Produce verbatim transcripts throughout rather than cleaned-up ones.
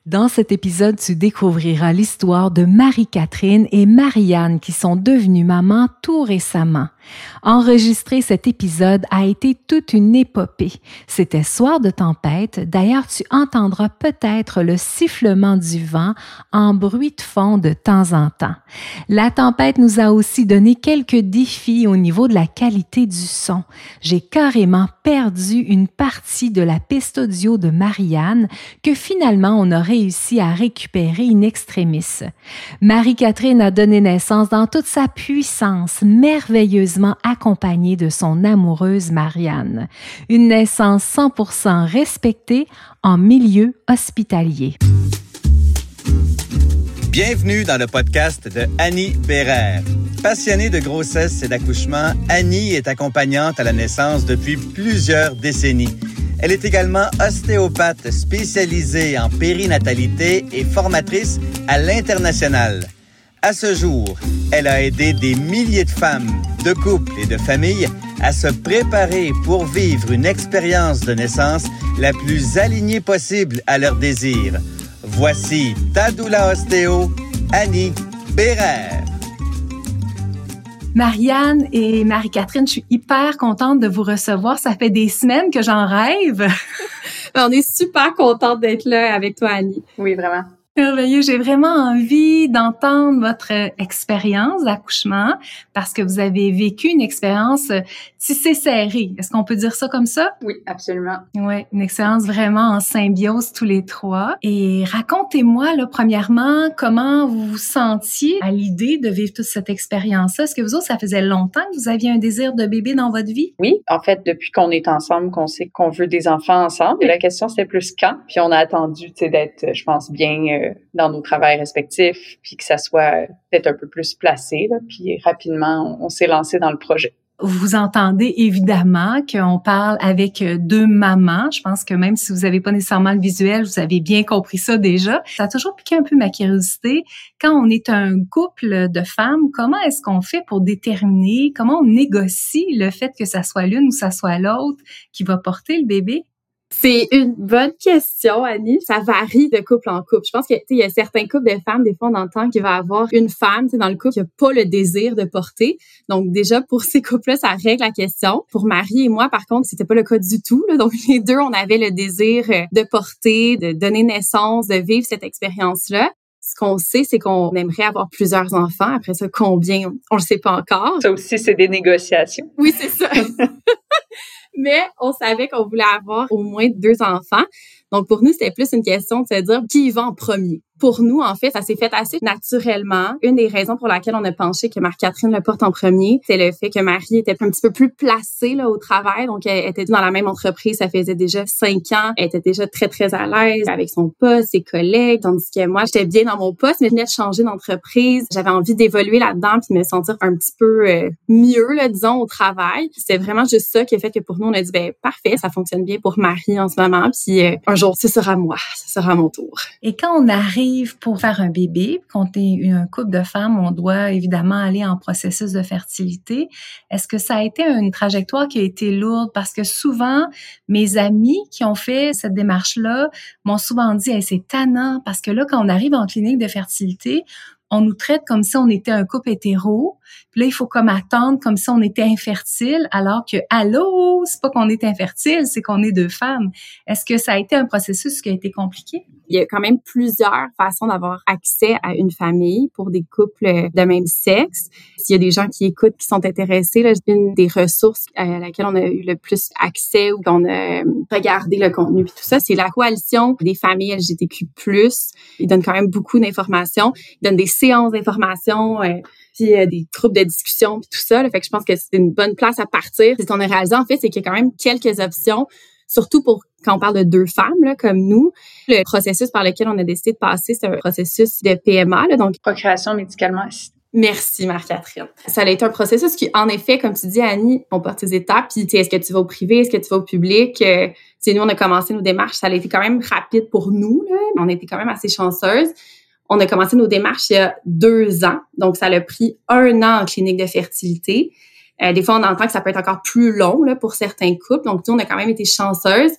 Dans cet épisode, tu découvriras l'histoire de Marie-Catherine et Marianne qui sont devenues mamans tout récemment. Enregistrer cet épisode a été toute une épopée. C'était soir de tempête. D'ailleurs, tu entendras peut-être le sifflement du vent en bruit de fond de temps en temps. La tempête nous a aussi donné quelques défis au niveau de la qualité du son. J'ai carrément perdu une partie de la piste audio de Marianne que finalement on a réussi à récupérer in extremis. Marie-Catherine a donné naissance dans toute sa puissance, merveilleusement accompagnée de son amoureuse Marianne. Une naissance cent pour cent respectée en milieu hospitalier. Bienvenue dans le podcast de Annie Bérère. Passionnée de grossesse et d'accouchement, Annie est accompagnante à la naissance depuis plusieurs décennies. Elle est également ostéopathe spécialisée en périnatalité et formatrice à l'international. À ce jour, elle a aidé des milliers de femmes, de couples et de familles à se préparer pour vivre une expérience de naissance la plus alignée possible à leurs désirs. Voici ta doula ostéo, Annie Bérère. Marianne et Marie-Catherine, je suis hyper contente de vous recevoir. Ça fait des semaines que j'en rêve. On est super contente d'être là avec toi, Annie. Oui, vraiment. Merveilleux. J'ai vraiment envie d'entendre votre expérience d'accouchement parce que vous avez vécu une expérience tissée serrée. Est-ce qu'on peut dire ça comme ça? Oui, absolument. Oui, une expérience vraiment en symbiose tous les trois. Et racontez-moi, là, premièrement, comment vous vous sentiez à l'idée de vivre toute cette expérience-là. Est-ce que vous autres, ça faisait longtemps que vous aviez un désir de bébé dans votre vie? Oui, en fait, depuis qu'on est ensemble, qu'on sait qu'on veut des enfants ensemble. Et la question, c'était plus quand. Puis on a attendu, tu sais, d'être, je pense, bien euh, dans nos travails respectifs, puis que ça soit peut-être un peu plus placé, là, puis rapidement, on, on s'est lancé dans le projet. Vous entendez évidemment qu'on parle avec deux mamans. Je pense que même si vous n'avez pas nécessairement le visuel, vous avez bien compris ça déjà. Ça a toujours piqué un peu ma curiosité. Quand on est un couple de femmes, comment est-ce qu'on fait pour déterminer, comment on négocie le fait que ça soit l'une ou ça soit l'autre qui va porter le bébé? C'est une bonne question, Annie. Ça varie de couple en couple. Je pense que, tu sais, il y a certains couples de femmes, des fois, on entend qu'il va y avoir une femme, tu sais, dans le couple qui n'a pas le désir de porter. Donc, déjà, pour ces couples-là, ça règle la question. Pour Marie et moi, par contre, c'était pas le cas du tout, là. Donc, les deux, on avait le désir de porter, de donner naissance, de vivre cette expérience-là. Ce qu'on sait, c'est qu'on aimerait avoir plusieurs enfants. Après ça, combien, on le sait pas encore. Ça aussi, c'est des négociations. Oui, c'est ça. Mais on savait qu'on voulait avoir au moins deux enfants. Donc, pour nous, c'était plus une question de se dire qui y va en premier. Pour nous, en fait, ça s'est fait assez naturellement. Une des raisons pour laquelle on a penché que Marie-Catherine le porte en premier, c'est le fait que Marie était un petit peu plus placée là au travail. Donc, elle était dans la même entreprise, ça faisait déjà cinq ans. Elle était déjà très, très à l'aise avec son poste, ses collègues. Tandis que moi, j'étais bien dans mon poste, mais je venais de changer d'entreprise. J'avais envie d'évoluer là-dedans puis de me sentir un petit peu euh, mieux, là, disons, au travail. C'était vraiment juste ça qui a fait que pour nous, on a dit, ben parfait, ça fonctionne bien pour Marie en ce moment. Puis euh, un jour, ce sera moi, ce sera mon tour. Et quand on arrive pour faire un bébé, quand on est un couple de femmes, on doit évidemment aller en processus de fertilité. Est-ce que ça a été une trajectoire qui a été lourde? Parce que souvent, mes amis qui ont fait cette démarche-là m'ont souvent dit hey, « c'est tannant » parce que là, quand on arrive en clinique de fertilité, on nous traite comme si on était un couple hétéro. Puis là, il faut comme attendre comme si on était infertile, alors que, allô, c'est pas qu'on est infertile, c'est qu'on est deux femmes. Est-ce que ça a été un processus qui a été compliqué? Il y a quand même plusieurs façons d'avoir accès à une famille pour des couples de même sexe. S'il y a des gens qui écoutent, qui sont intéressés, là, une des ressources à laquelle on a eu le plus accès ou qu'on a regardé le contenu puis tout ça, c'est la coalition des familles L G B T Q plus. Ils donnent quand même beaucoup d'informations. Ils donnent des séances d'informations, euh, puis euh, des groupes de discussion puis tout ça. Là. Fait que je pense que c'est une bonne place à partir. Ce qu'on a réalisé, en fait, c'est qu'il y a quand même quelques options, surtout pour quand on parle de deux femmes là, comme nous. Le processus par lequel on a décidé de passer, c'est un processus de P M A, là, donc procréation médicalement assistée. Merci, Marie-Catherine. Ça a été un processus qui, en effet, comme tu dis, Annie, on porte ses étapes. Puis, tu sais, est-ce que tu vas au privé, est-ce que tu vas au public? Euh, tu sais, nous, on a commencé nos démarches. Ça a été quand même rapide pour nous, là, mais on a été quand même assez chanceuses. On a commencé nos démarches il y a deux ans. Donc, ça a pris un an en clinique de fertilité. Euh, des fois, on entend que ça peut être encore plus long là, pour certains couples. Donc, nous, on a quand même été chanceuses.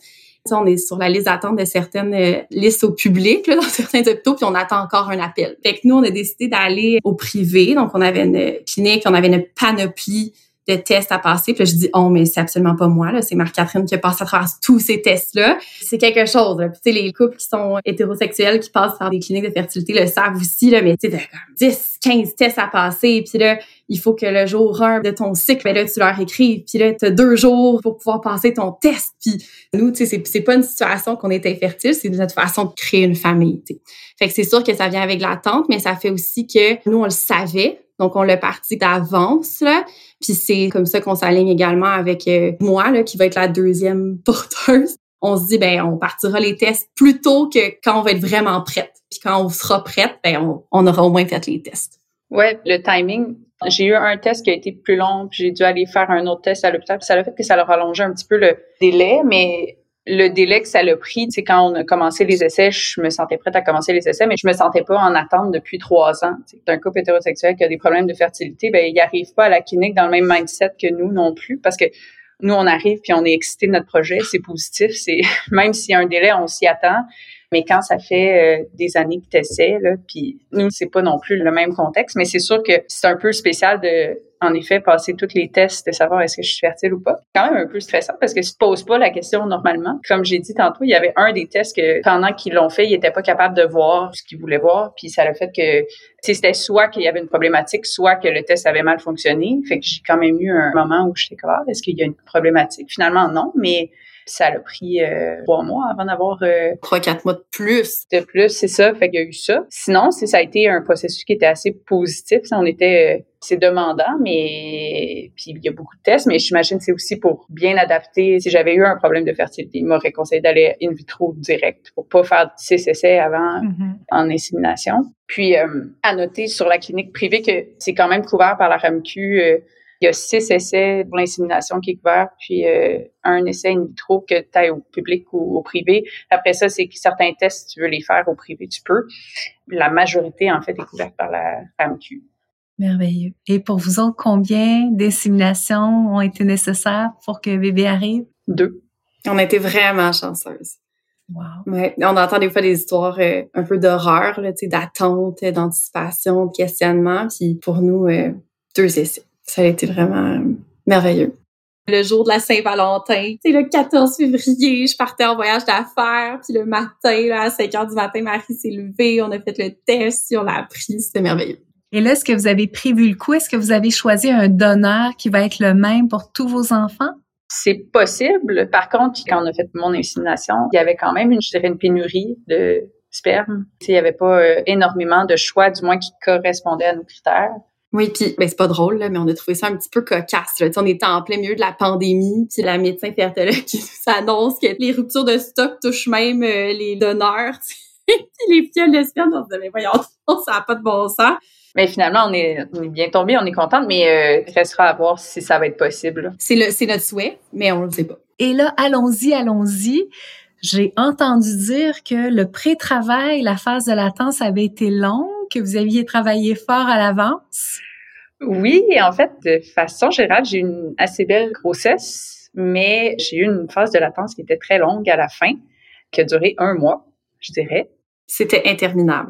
sais, on est sur la liste d'attente de certaines euh, listes au public, là, dans certains hôpitaux, puis on attend encore un appel. Fait que nous, on a décidé d'aller au privé. Donc, on avait une clinique, on avait une panoplie de tests à passer. Puis là, je dis « oh, mais c'est absolument pas moi, là. C'est Marie-Catherine qui a passé à travers tous ces tests-là. » C'est quelque chose, là. Puis tu sais, les couples qui sont hétérosexuels, qui passent par des cliniques de fertilité le savent aussi, là. Mais tu sais, t'as comme dix, quinze tests à passer. Puis là, il faut que le jour un de ton cycle, ben là, tu leur écrives. Puis là, t'as deux jours pour pouvoir passer ton test. Puis nous, tu sais, c'est, c'est pas une situation qu'on est infertile, c'est notre façon de créer une famille, tu sais. Fait que c'est sûr que ça vient avec l'attente, mais ça fait aussi que nous, on le savait. Donc, on l'a parti d'avance, là. Puis c'est comme ça qu'on s'aligne également avec euh, moi, là, qui va être la deuxième porteuse. On se dit, ben, on partira les tests plus tôt que quand on va être vraiment prête. Puis quand on sera prête, ben, on, on aura au moins fait les tests. Ouais, le timing. J'ai eu un test qui a été plus long, puis j'ai dû aller faire un autre test à l'hôpital. Puis ça a fait que ça a rallongé un petit peu le délai, mais le délai que ça l'a pris, tu sais, quand on a commencé les essais, je me sentais prête à commencer les essais, mais je me sentais pas en attente depuis trois ans. Tu sais, un couple hétérosexuel qui a des problèmes de fertilité, ben, il arrive pas à la clinique dans le même mindset que nous non plus, parce que nous, on arrive puis on est excité de notre projet, c'est positif, c'est, même s'il y a un délai, on s'y attend. Mais quand ça fait euh, des années que t'essaies, là, puis nous, c'est pas non plus le même contexte, mais c'est sûr que c'est un peu spécial de, en effet, passer tous les tests, de savoir est-ce que je suis fertile ou pas. Quand même un peu stressant parce que tu te poses pas la question normalement. Comme j'ai dit tantôt, il y avait un des tests que pendant qu'ils l'ont fait, ils étaient pas capables de voir ce qu'ils voulaient voir, puis ça a fait que, tu sais, c'était soit qu'il y avait une problématique, soit que le test avait mal fonctionné. Fait que j'ai quand même eu un moment où j'étais comme, ah, est-ce qu'il y a une problématique? Finalement, non, mais ça a pris euh, trois mois avant d'avoir euh, trois, quatre mois de plus. De plus, c'est ça. Fait qu'il y a eu ça. Sinon, c'est, ça a été un processus qui était assez positif. On était, c'est demandant, mais puis il y a beaucoup de tests, mais j'imagine que c'est aussi pour bien adapter. Si j'avais eu un problème de fertilité, il m'aurait conseillé d'aller in vitro direct pour pas faire six essais avant mm-hmm. en insémination. Puis, euh, à noter sur la clinique privée que c'est quand même couvert par la R A M Q. Euh, Il y a six essais pour l'insémination qui est couvert, puis euh, un essai in vitro que tu ailles au public ou au privé. Après ça, c'est que certains tests, si tu veux les faire au privé, tu peux. La majorité, en fait, est couverte par la R A M Q. Merveilleux. Et pour vous autres, combien d'inséminations ont été nécessaires pour que bébé arrive? Deux. On a été vraiment chanceuses. Wow. Ouais, on entend des fois des histoires euh, un peu d'horreur, là, tu sais, d'attente, d'anticipation, de questionnement. Puis pour nous, euh, deux essais. Ça a été vraiment merveilleux. Le jour de la Saint-Valentin, tu sais, le quatorze février, je partais en voyage d'affaires, puis le matin, là, à cinq heures du matin, Marie s'est levée, on a fait le test, puis on l'a appris, c'était merveilleux. Et là, est-ce que vous avez prévu le coup? Est-ce que vous avez choisi un donneur qui va être le même pour tous vos enfants? C'est possible. Par contre, quand on a fait mon insémination, il y avait quand même, une, je dirais, une pénurie de sperme. Tu sais, il y avait pas euh, énormément de choix, du moins qui correspondaient à nos critères. Oui, puis ben c'est pas drôle là, mais on a trouvé ça un petit peu cocasse. Là. On était en plein milieu de la pandémie, puis la médecin fertologue qui nous annonce que les ruptures de stock touchent même euh, les donneurs, puis les fioles de sperme. On se disait mais voyons, ça n'a pas de bon sens. Mais finalement, on est, on est bien tombé, on est contente, mais euh, il restera à voir si ça va être possible. C'est le, c'est notre souhait, mais on le sait pas. Et là, allons-y, allons-y. J'ai entendu dire que le pré-travail, la phase de latence avait été longue, que vous aviez travaillé fort à l'avance. Oui, en fait, de façon générale, j'ai eu une assez belle grossesse, mais j'ai eu une phase de latence qui était très longue à la fin, qui a duré un mois, je dirais. C'était interminable.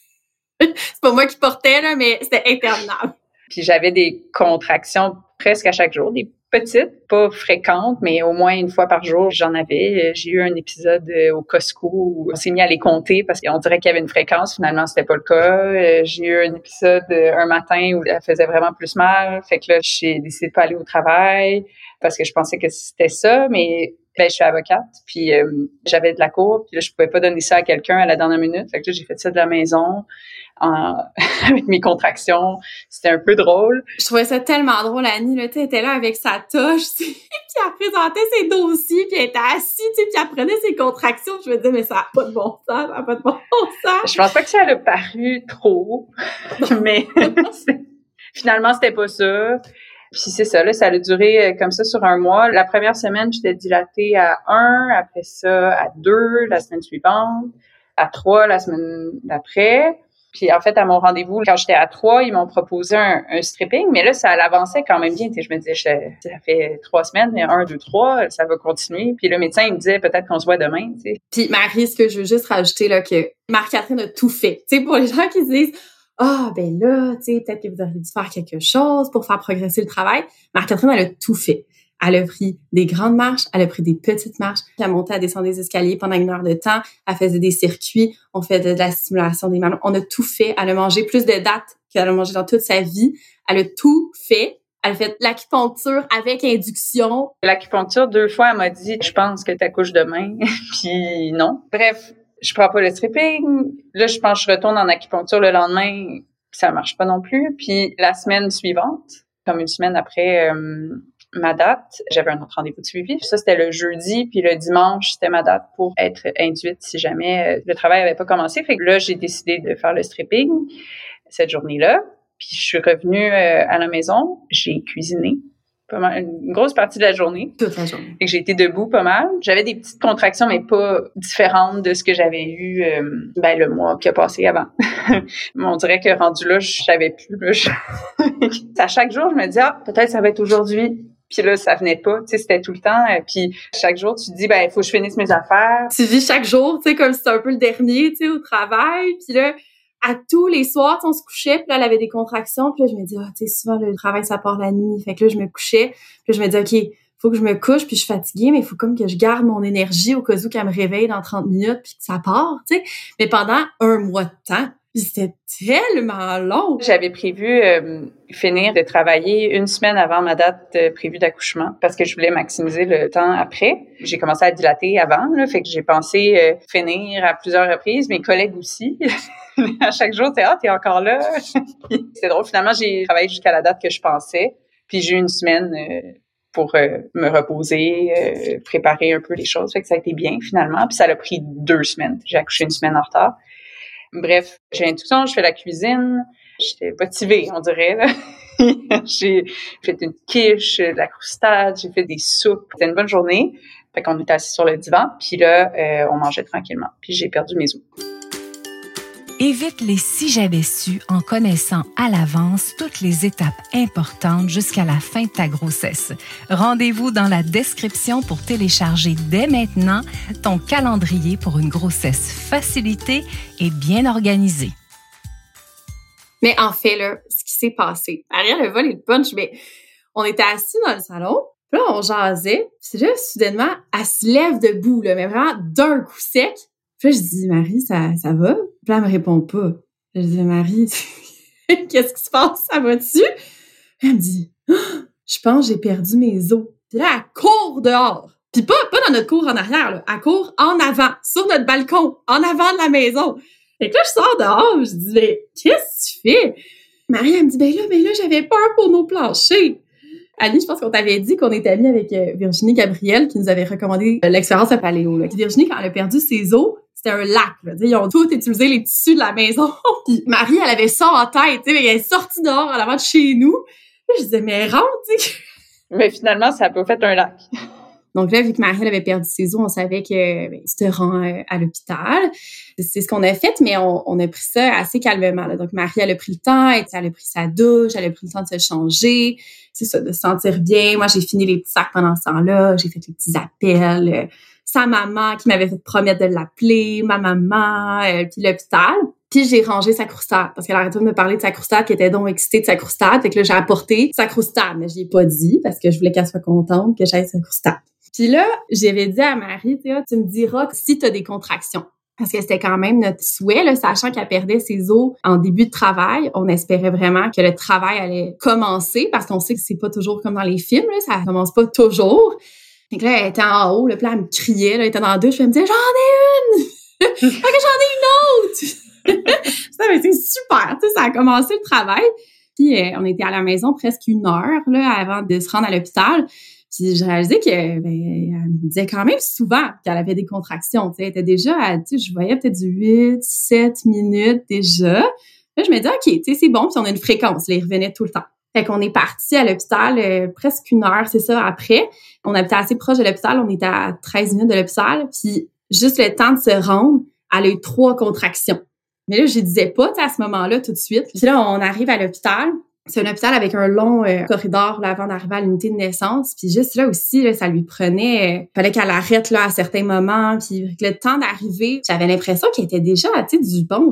C'est pas moi qui portais, là, mais c'était interminable. Puis j'avais des contractions presque à chaque jour, des petites, pas fréquentes, mais au moins une fois par jour, j'en avais. J'ai eu un épisode au Costco où on s'est mis à les compter parce qu'on dirait qu'il y avait une fréquence. Finalement, c'était pas le cas. J'ai eu un épisode un matin où elle faisait vraiment plus mal. Fait que là, j'ai décidé de pas aller au travail parce que je pensais que c'était ça, mais ben, je suis avocate, puis euh, j'avais de la cour, puis là, je pouvais pas donner ça à quelqu'un à la dernière minute. Fait que là, j'ai fait ça de la maison, en, avec mes contractions. C'était un peu drôle. Je trouvais ça tellement drôle, Annie, là, tu sais, elle était là avec sa toche, puis elle présentait ses dossiers, puis elle était assise, tu sais, puis elle prenait ses contractions. Je me disais, mais ça n'a pas de bon sens, ça n'a pas de bon sens. Je pense pas que ça a paru trop, mais finalement, c'était pas ça. Puis c'est ça, là, ça a duré comme ça sur un mois. La première semaine, j'étais dilatée à un, après ça à deux, la semaine suivante, à trois, la semaine d'après. Puis en fait, à mon rendez-vous, quand j'étais à trois, ils m'ont proposé un, un stripping, mais là, ça avançait quand même bien. Tu sais, je me disais, je, ça fait trois semaines, un, deux, trois, ça va continuer. Puis le médecin, il me disait, peut-être qu'on se voit demain, tu sais. Puis Marie, ce que je veux juste rajouter, là, que Marie-Catherine a tout fait. Tu sais, pour les gens qui se disent, ah, ben là, tu sais, peut-être que vous auriez dû faire quelque chose pour faire progresser le travail. Marie-Catherine, elle a tout fait. Elle a pris des grandes marches, elle a pris des petites marches, elle a monté, elle descendait des escaliers pendant une heure de temps, elle faisait des circuits, on faisait de la stimulation des mamelons, on a tout fait. Elle a mangé plus de dattes qu'elle a mangé dans toute sa vie. Elle a tout fait. Elle a fait l'acupuncture avec induction. L'acupuncture, deux fois, elle m'a dit, je pense que t'accouches demain. Puis non. Bref, je prends pas le stripping. Là, je pense que je retourne en acupuncture le lendemain. Ça marche pas non plus. Puis la semaine suivante, comme une semaine après euh, ma date, j'avais un autre rendez-vous de suivi. Ça, c'était le jeudi. Puis le dimanche, c'était ma date pour être induite si jamais le travail avait pas commencé. Fait que là, j'ai décidé de faire le stripping cette journée-là. Puis je suis revenue euh, à la maison. J'ai cuisiné pas mal, une grosse partie de la journée. Toute la journée. Et que j'ai été debout pas mal. J'avais des petites contractions, mais pas différentes de ce que j'avais eu euh, ben, le mois qui a passé avant. On dirait que rendu là, je savais plus. Là, je... à chaque jour, je me dis, ah, peut-être ça va être aujourd'hui. Puis là, ça venait pas, tu sais, c'était tout le temps. Puis chaque jour, tu te dis, ben, il faut que je finisse mes affaires. Tu vis chaque jour, tu sais, comme si c'était un peu le dernier, tu sais, au travail. Puis là, à tous les soirs, on se couchait, puis là, elle avait des contractions, puis là, je me dis, ah, tu sais, souvent, le travail, ça part la nuit. Fait que là, je me couchais, puis là, je me dis, OK, faut que je me couche, puis je suis fatiguée, mais il faut comme que je garde mon énergie au cas où qu'elle me réveille dans trente minutes, puis que ça part, tu sais. Mais pendant un mois de temps, puis c'était tellement long. J'avais prévu euh, finir de travailler une semaine avant ma date euh, prévue d'accouchement parce que je voulais maximiser le temps après. J'ai commencé à dilater avant, là, fait que j'ai pensé euh, finir à plusieurs reprises. Mes collègues aussi. À chaque jour, t'es « Ah, t'es encore là! » C'est drôle. Finalement, j'ai travaillé jusqu'à la date que je pensais. Puis j'ai eu une semaine euh, pour euh, me reposer, euh, préparer un peu les choses. Fait que ça a été bien, finalement. Puis ça a pris deux semaines. J'ai accouché une semaine en retard. Bref, j'ai l'induction, je fais la cuisine. J'étais motivée, on dirait, là. J'ai fait une quiche, de la croustade, j'ai fait des soupes. C'était une bonne journée. Fait qu'on était assis sur le divan. Puis là, euh, on mangeait tranquillement. Puis j'ai perdu mes os. Évite les si j'avais su en connaissant à l'avance toutes les étapes importantes jusqu'à la fin de ta grossesse. Rendez-vous dans la description pour télécharger dès maintenant ton calendrier pour une grossesse facilitée et bien organisée. Mais en fait, là, ce qui s'est passé, Ariel a volé le punch, mais on était assis dans le salon, puis là, on jasait, puis là, soudainement, elle se lève debout, là, mais vraiment d'un coup sec. Puis là, je dis, Marie, ça, ça va? Puis là, elle me répond pas. Je dis, Marie, qu'est-ce qui se passe? Ça va-tu? Elle me dit, oh, je pense que j'ai perdu mes os. Puis là, elle court dehors. Puis pas, pas dans notre cour en arrière, là. Elle court en avant, sur notre balcon, en avant de la maison. Et que là, je sors dehors, je dis, mais qu'est-ce que tu fais? Marie, elle me dit, ben là, ben là, j'avais peur pour nos planchers. Annie, je pense qu'on t'avait dit qu'on était amis avec Virginie Gabriel qui nous avait recommandé l'expérience à Paléo. Là. Virginie, quand elle a perdu ses os, c'était un lac. Là. Ils ont tout utilisé les tissus de la maison. Puis Marie, elle avait ça en tête, mais elle est sortie dehors en avant de chez nous. Là, je disais, mais rentre, tu sais. Mais finalement, ça a pas fait un lac. Donc là, vu que Marie elle avait perdu ses os, on savait que ben, tu te rends euh, à l'hôpital. C'est ce qu'on a fait, mais on, on a pris ça assez calmement. Là. Donc Marie, elle a pris le temps, elle, elle a pris sa douche, elle a pris le temps de se changer, c'est ça, de se sentir bien. Moi, j'ai fini les petits sacs pendant ce temps-là, j'ai fait les petits appels. Euh, sa maman qui m'avait fait promettre de l'appeler, ma maman, euh, puis l'hôpital. Puis j'ai rangé sa croustade, parce qu'elle arrêtait de me parler de sa croustade, qui était donc excitée de sa croustade. Fait que là, j'ai apporté sa croustade, mais je l'ai pas dit, parce que je voulais qu'elle soit contente que j'aille sa croustade. Puis là, j'avais dit à Marie, tu me diras si tu as des contractions. Parce que c'était quand même notre souhait, là, sachant qu'elle perdait ses os en début de travail. On espérait vraiment que le travail allait commencer, parce qu'on sait que c'est pas toujours comme dans les films, là, ça commence pas toujours. Donc là, elle était en haut, là, puis là, elle me criait, là, elle était dans la douche, puis elle me disait « J'en ai une! » Fait que j'en ai une autre! Ça, mais c'est super, tu sais, ça a commencé le travail. Puis euh, on était à la maison presque une heure, là, avant de se rendre à l'hôpital. Puis je réalisais que ben, elle me disait quand même souvent qu'elle avait des contractions. Tu sais, elle était déjà, à, tu sais, je voyais peut-être du huit, sept minutes déjà. Là, je me dis, OK, tu sais, c'est bon. Puis on a une fréquence. Là, il revenait tout le temps. Fait qu'on est parti à l'hôpital euh, presque une heure, c'est ça, après. On habitait assez proche de l'hôpital. On était à treize minutes de l'hôpital. Puis juste le temps de se rendre, elle a eu trois contractions. Mais là, je disais pas à ce moment-là tout de suite. Puis là, on arrive à l'hôpital. C'est un hôpital avec un long euh, corridor là, avant d'arriver à l'unité de naissance. Puis juste là aussi, là, ça lui prenait... Euh, fallait qu'elle arrête là à certains moments. Puis le temps d'arriver, j'avais l'impression qu'elle était déjà à du bon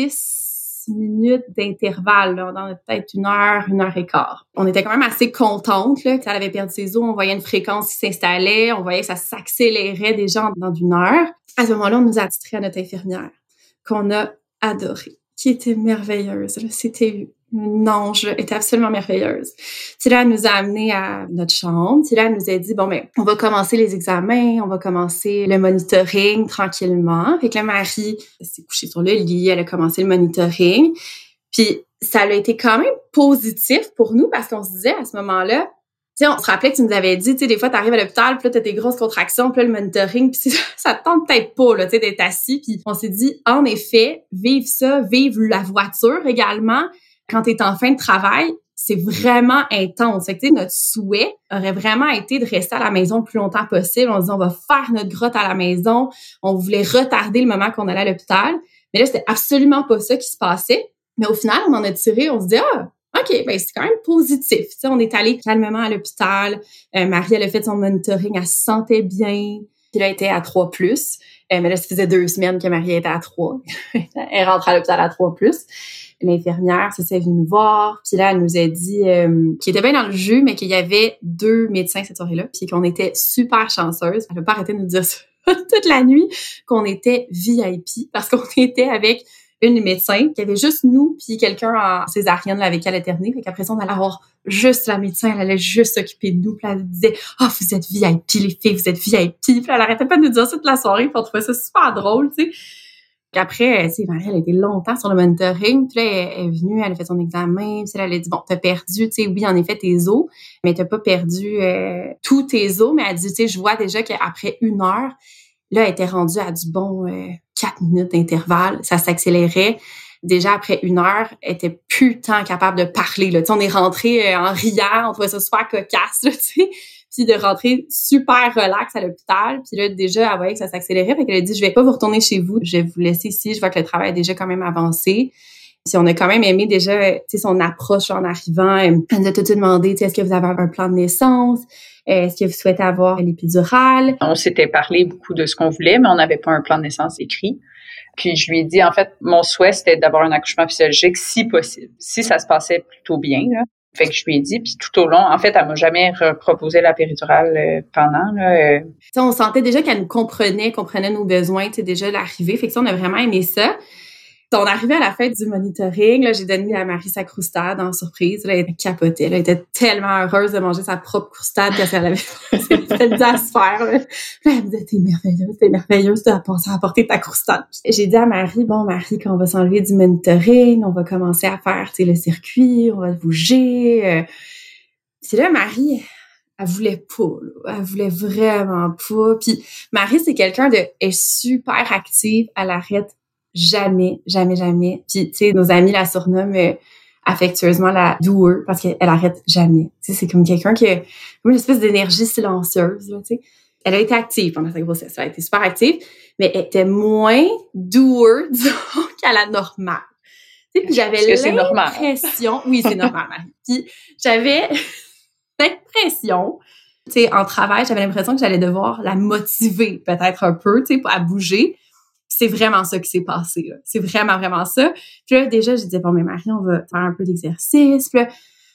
six minutes d'intervalle, là, dans peut-être une heure, une heure et quart. On était quand même assez contente là, qu'elle avait perdu ses os. On voyait une fréquence qui s'installait. On voyait que ça s'accélérait déjà dans une heure. À ce moment-là, on nous a titré à notre infirmière, qu'on a adorée, qui était merveilleuse. Là. C'était... une ange, elle était absolument merveilleuse. Puis là, elle nous a amenés à notre chambre. Puis là, elle nous a dit, bon, ben, on va commencer les examens, on va commencer le monitoring tranquillement. Fait que là, Marie s'est couchée sur le lit, elle a commencé le monitoring. Puis ça a été quand même positif pour nous parce qu'on se disait à ce moment-là, tu sais, on se rappelait que tu nous avais dit, tu sais, des fois, t'arrives à l'hôpital, puis là, t'as tes grosses contractions, puis là, le monitoring, puis ça te tente peut-être pas, là, tu sais, d'être assis. Puis on s'est dit, en effet, vivre ça, vivre la voiture également, quand t'es en fin de travail, c'est vraiment intense. Fait que, tu sais, notre souhait aurait vraiment été de rester à la maison le plus longtemps possible. On se dit, on va faire notre grotte à la maison. On voulait retarder le moment qu'on allait à l'hôpital. Mais là, c'était absolument pas ça qui se passait. Mais au final, on en a tiré, on se dit, ah, OK, ben c'est quand même positif. Tu sais, on est allé calmement à l'hôpital. Euh, Marie, elle a fait son monitoring, elle se sentait bien. Puis là, elle était à trois plus. Euh, mais là, ça faisait deux semaines que Marie était à trois. Elle rentre à l'hôpital à trois plus. L'infirmière, ça, c'est venue nous voir. Puis là, elle nous a dit euh, qu'il était bien dans le jus, mais qu'il y avait deux médecins cette soirée-là, puis qu'on était super chanceuses. Elle n'a pas arrêté de nous dire ça toute la nuit, qu'on était V I P, parce qu'on était avec une médecin, qui avait juste nous, puis quelqu'un en césarienne là, avec qui elle était née. Fait qu'après ça, on allait avoir juste la médecin, elle allait juste s'occuper de nous. Puis elle disait, « Ah, oh, vous êtes V I P, les filles, vous êtes V I P. » Puis elle arrêtait pas de nous dire ça toute la soirée, puis on trouvait ça super drôle, tu sais. Puis après, tu sais, Marie, elle a été longtemps sur le monitoring. Puis là, elle est venue, elle a fait son examen. Puis là, elle a dit, bon, t'as perdu, tu sais, oui, en effet, tes os, mais t'as pas perdu euh, tous tes os. Mais elle dit, tu sais, je vois déjà qu'après une heure, là, elle était rendue à du bon euh, quatre minutes d'intervalle. Ça s'accélérait. Déjà, après une heure, elle était plus tant capable de parler, là. Tu sais, on est rentré euh, en riant. On trouvait ça super cocasse, là, tu sais. Puis de rentrer super relax à l'hôpital. Puis là, déjà, elle voyait que ça s'accélérait. Fait qu'elle a dit, je vais pas vous retourner chez vous. Je vais vous laisser ici. Je vois que le travail a déjà quand même avancé. Puis on a quand même aimé déjà, tu sais, son approche en arrivant. Elle nous a tout de suite demandé, tu sais, est-ce que vous avez un plan de naissance? Est-ce que vous souhaitez avoir l'épidurale? On s'était parlé beaucoup de ce qu'on voulait, mais on n'avait pas un plan de naissance écrit. Puis je lui ai dit, en fait, mon souhait, c'était d'avoir un accouchement physiologique si possible. Si ça se passait plutôt bien, là. Fait que je lui ai dit, puis tout au long, en fait, elle m'a jamais proposé la péridurale euh, pendant. Là, euh. On sentait déjà qu'elle nous comprenait, comprenait nos besoins, tu sais, déjà l'arrivée. Fait que ça, on a vraiment aimé ça. On arrivait à la fin du monitoring, là, j'ai donné à Marie sa croustade en surprise. Là, elle capotait. Là, elle était tellement heureuse de manger sa propre croustade parce qu'elle avait fait le à se faire. Là. Là, elle me disait, t'es merveilleuse, t'es merveilleuse, t'as pensé à apporter ta croustade. J'ai dit à Marie, bon, Marie, quand on va s'enlever du monitoring, on va commencer à faire, tu sais, le circuit, on va bouger. Euh. C'est là, Marie, elle voulait pas, là. Elle voulait vraiment pas. Puis Marie, c'est quelqu'un de, elle est super active, elle arrête jamais, jamais, jamais. Puis, tu sais, nos amis la surnomment euh, affectueusement la doer parce qu'elle arrête jamais. Tu sais, c'est comme quelqu'un qui a comme une espèce d'énergie silencieuse, là, tu sais. Elle a été active pendant sa grossesse. Elle a été super active, mais elle était moins doer, disons, qu'à la normale. Tu sais, puis j'avais l'impression... Oui, c'est normal, Marie. Puis j'avais l'impression... Tu sais, en travail, j'avais l'impression que j'allais devoir la motiver peut-être un peu, tu sais, à bouger. C'est vraiment ça qui s'est passé, là. C'est vraiment, vraiment ça. Puis là, déjà, je disais, bon, mais Marie, on va faire un peu d'exercice. Puis là,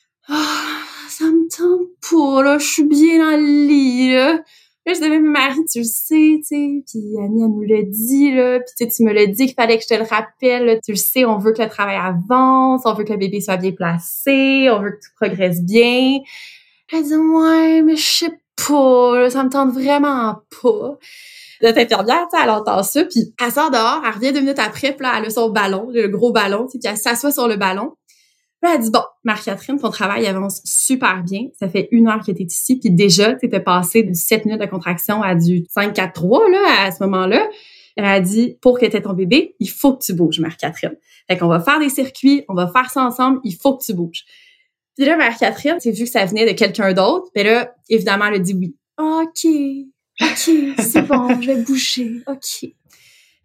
oh, ça me tente pas, là. Je suis bien dans le lit, là. Là, je disais, mais Marie, tu le sais, tu sais. Puis Annie, elle nous l'a dit, là. Puis tu sais, tu me l'as dit qu'il fallait que je te le rappelle, là. Tu le sais, on veut que le travail avance. On veut que le bébé soit bien placé. On veut que tout progresse bien. Elle dit, ouais, mais je sais pas, là. Ça me tente vraiment pas. Notre infirmière, tu sais, elle entend ça, puis elle sort dehors, elle revient deux minutes après, puis là, elle a son ballon, le gros ballon, tu sais, puis elle s'assoit sur le ballon. Puis là, elle dit, bon, Marie-Catherine, ton travail avance super bien. Ça fait une heure que t'es ici, puis déjà, tu t'es passé du sept minutes de contraction à du cinq quatre trois, là, à ce moment-là. Elle a dit, pour que t'aies ton bébé, il faut que tu bouges, Marie-Catherine. Fait qu'on va faire des circuits, on va faire ça ensemble, il faut que tu bouges. Puis là, Marie-Catherine, c'est vu que ça venait de quelqu'un d'autre, puis là, évidemment, elle a dit oui. OK. OK, c'est bon, je vais bouger. OK.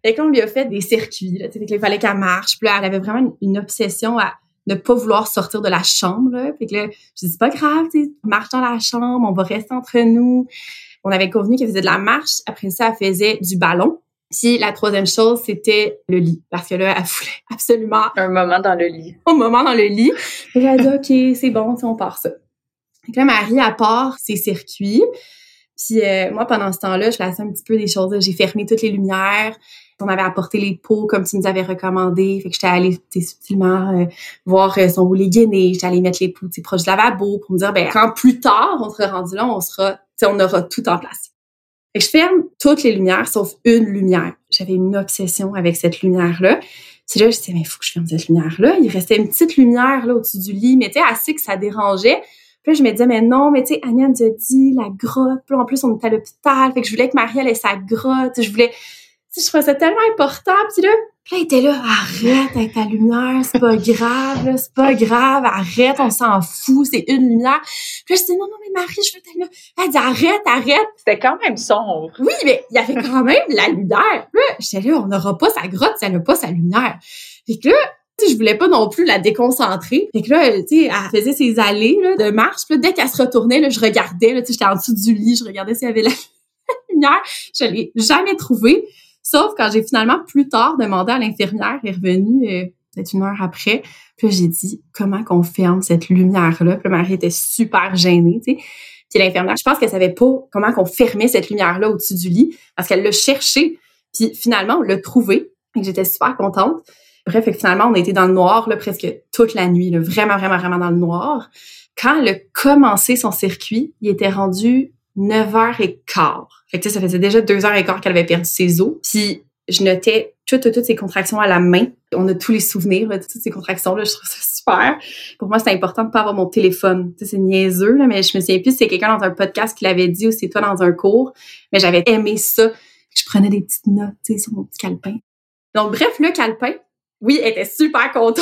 Fait que là, on lui a fait des circuits, là, tu sais, il fallait qu'elle marche. Puis là, elle avait vraiment une, une obsession à ne pas vouloir sortir de la chambre, là. Fait que là, je dis, c'est pas grave, tu sais, marche dans la chambre, on va rester entre nous. On avait convenu qu'elle faisait de la marche. Après ça, elle faisait du ballon. Puis la troisième chose, c'était le lit. Parce que là, elle voulait absolument... Un moment dans le lit. Un moment dans le lit. Et elle a dit, OK, c'est bon, tu sais, on part ça. Fait que là, Marie, elle part ses circuits. Puis euh, moi, pendant ce temps-là, je plaçais un petit peu des choses. J'ai fermé toutes les lumières. On avait apporté les pots comme tu nous avais recommandé. Fait que j'étais allée subtilement euh, voir euh, son roulet gainé. J'étais allée mettre les pots proches du lavabo pour me dire, ben quand plus tard, on sera rendu là, on sera, on aura tout en place. Fait que je ferme toutes les lumières, sauf une lumière. J'avais une obsession avec cette lumière-là. Puis là, je disais, mais il faut que je ferme cette lumière-là. Il restait une petite lumière là au-dessus du lit, mais tu sais, assez que ça dérangeait. Puis là, je me disais, mais non, mais tu sais, Annie, elle nous a dit la grotte. Puis là, en plus, on était à l'hôpital. Fait que je voulais que Marie, elle ait sa grotte. Je voulais... Tu sais, je trouvais ça tellement important. Puis là, puis là, elle était là, arrête avec ta lumière, c'est pas grave, là, c'est pas grave, arrête, on s'en fout, c'est une lumière. Puis là, je disais, non, non, mais Marie, je veux ta lumière. Elle dit, arrête, arrête. C'était quand même sombre. Oui, mais il y avait quand même la lumière. Puis là, j'étais là, on n'aura pas sa grotte si elle n'a pas sa lumière. Fait que là, tu sais, je voulais pas non plus la déconcentrer. Fait que là, tu sais, elle faisait ses allées là, de marche. Puis là, dès qu'elle se retournait, là, je regardais, là, tu sais, j'étais en dessous du lit, je regardais s'il y avait la lumière. Je l'ai jamais trouvée. Sauf quand j'ai finalement, plus tard, demandé à l'infirmière, elle est revenue euh, peut-être une heure après. Puis là, j'ai dit, comment qu'on ferme cette lumière-là? Puis là, Marie était super gênée, tu sais. Puis l'infirmière, je pense qu'elle savait pas comment qu'on fermait cette lumière-là au-dessus du lit parce qu'elle l'a cherché. Puis finalement, on l'a trouvé. Et j'étais super contente. Bref, fait que finalement, on a été dans le noir là, presque toute la nuit, là, vraiment, vraiment, vraiment dans le noir. Quand elle a commencé son circuit, il était rendu neuf heures quinze. Fait que tu sais, ça faisait déjà deux heures quinze qu'elle avait perdu ses os. Puis je notais toutes, toutes, toutes ces contractions à la main. On a tous les souvenirs là, de toutes ces contractions-là. Je trouve ça super. Pour moi, c'était important de pas avoir mon téléphone. Tu sais, c'est niaiseux, là, mais je me souviens plus si c'est quelqu'un dans un podcast qui l'avait dit ou c'est toi dans un cours. Mais j'avais aimé ça. Je prenais des petites notes, tu sais, sur mon petit calepin. Donc, bref, le calepin, oui, elle était super contente.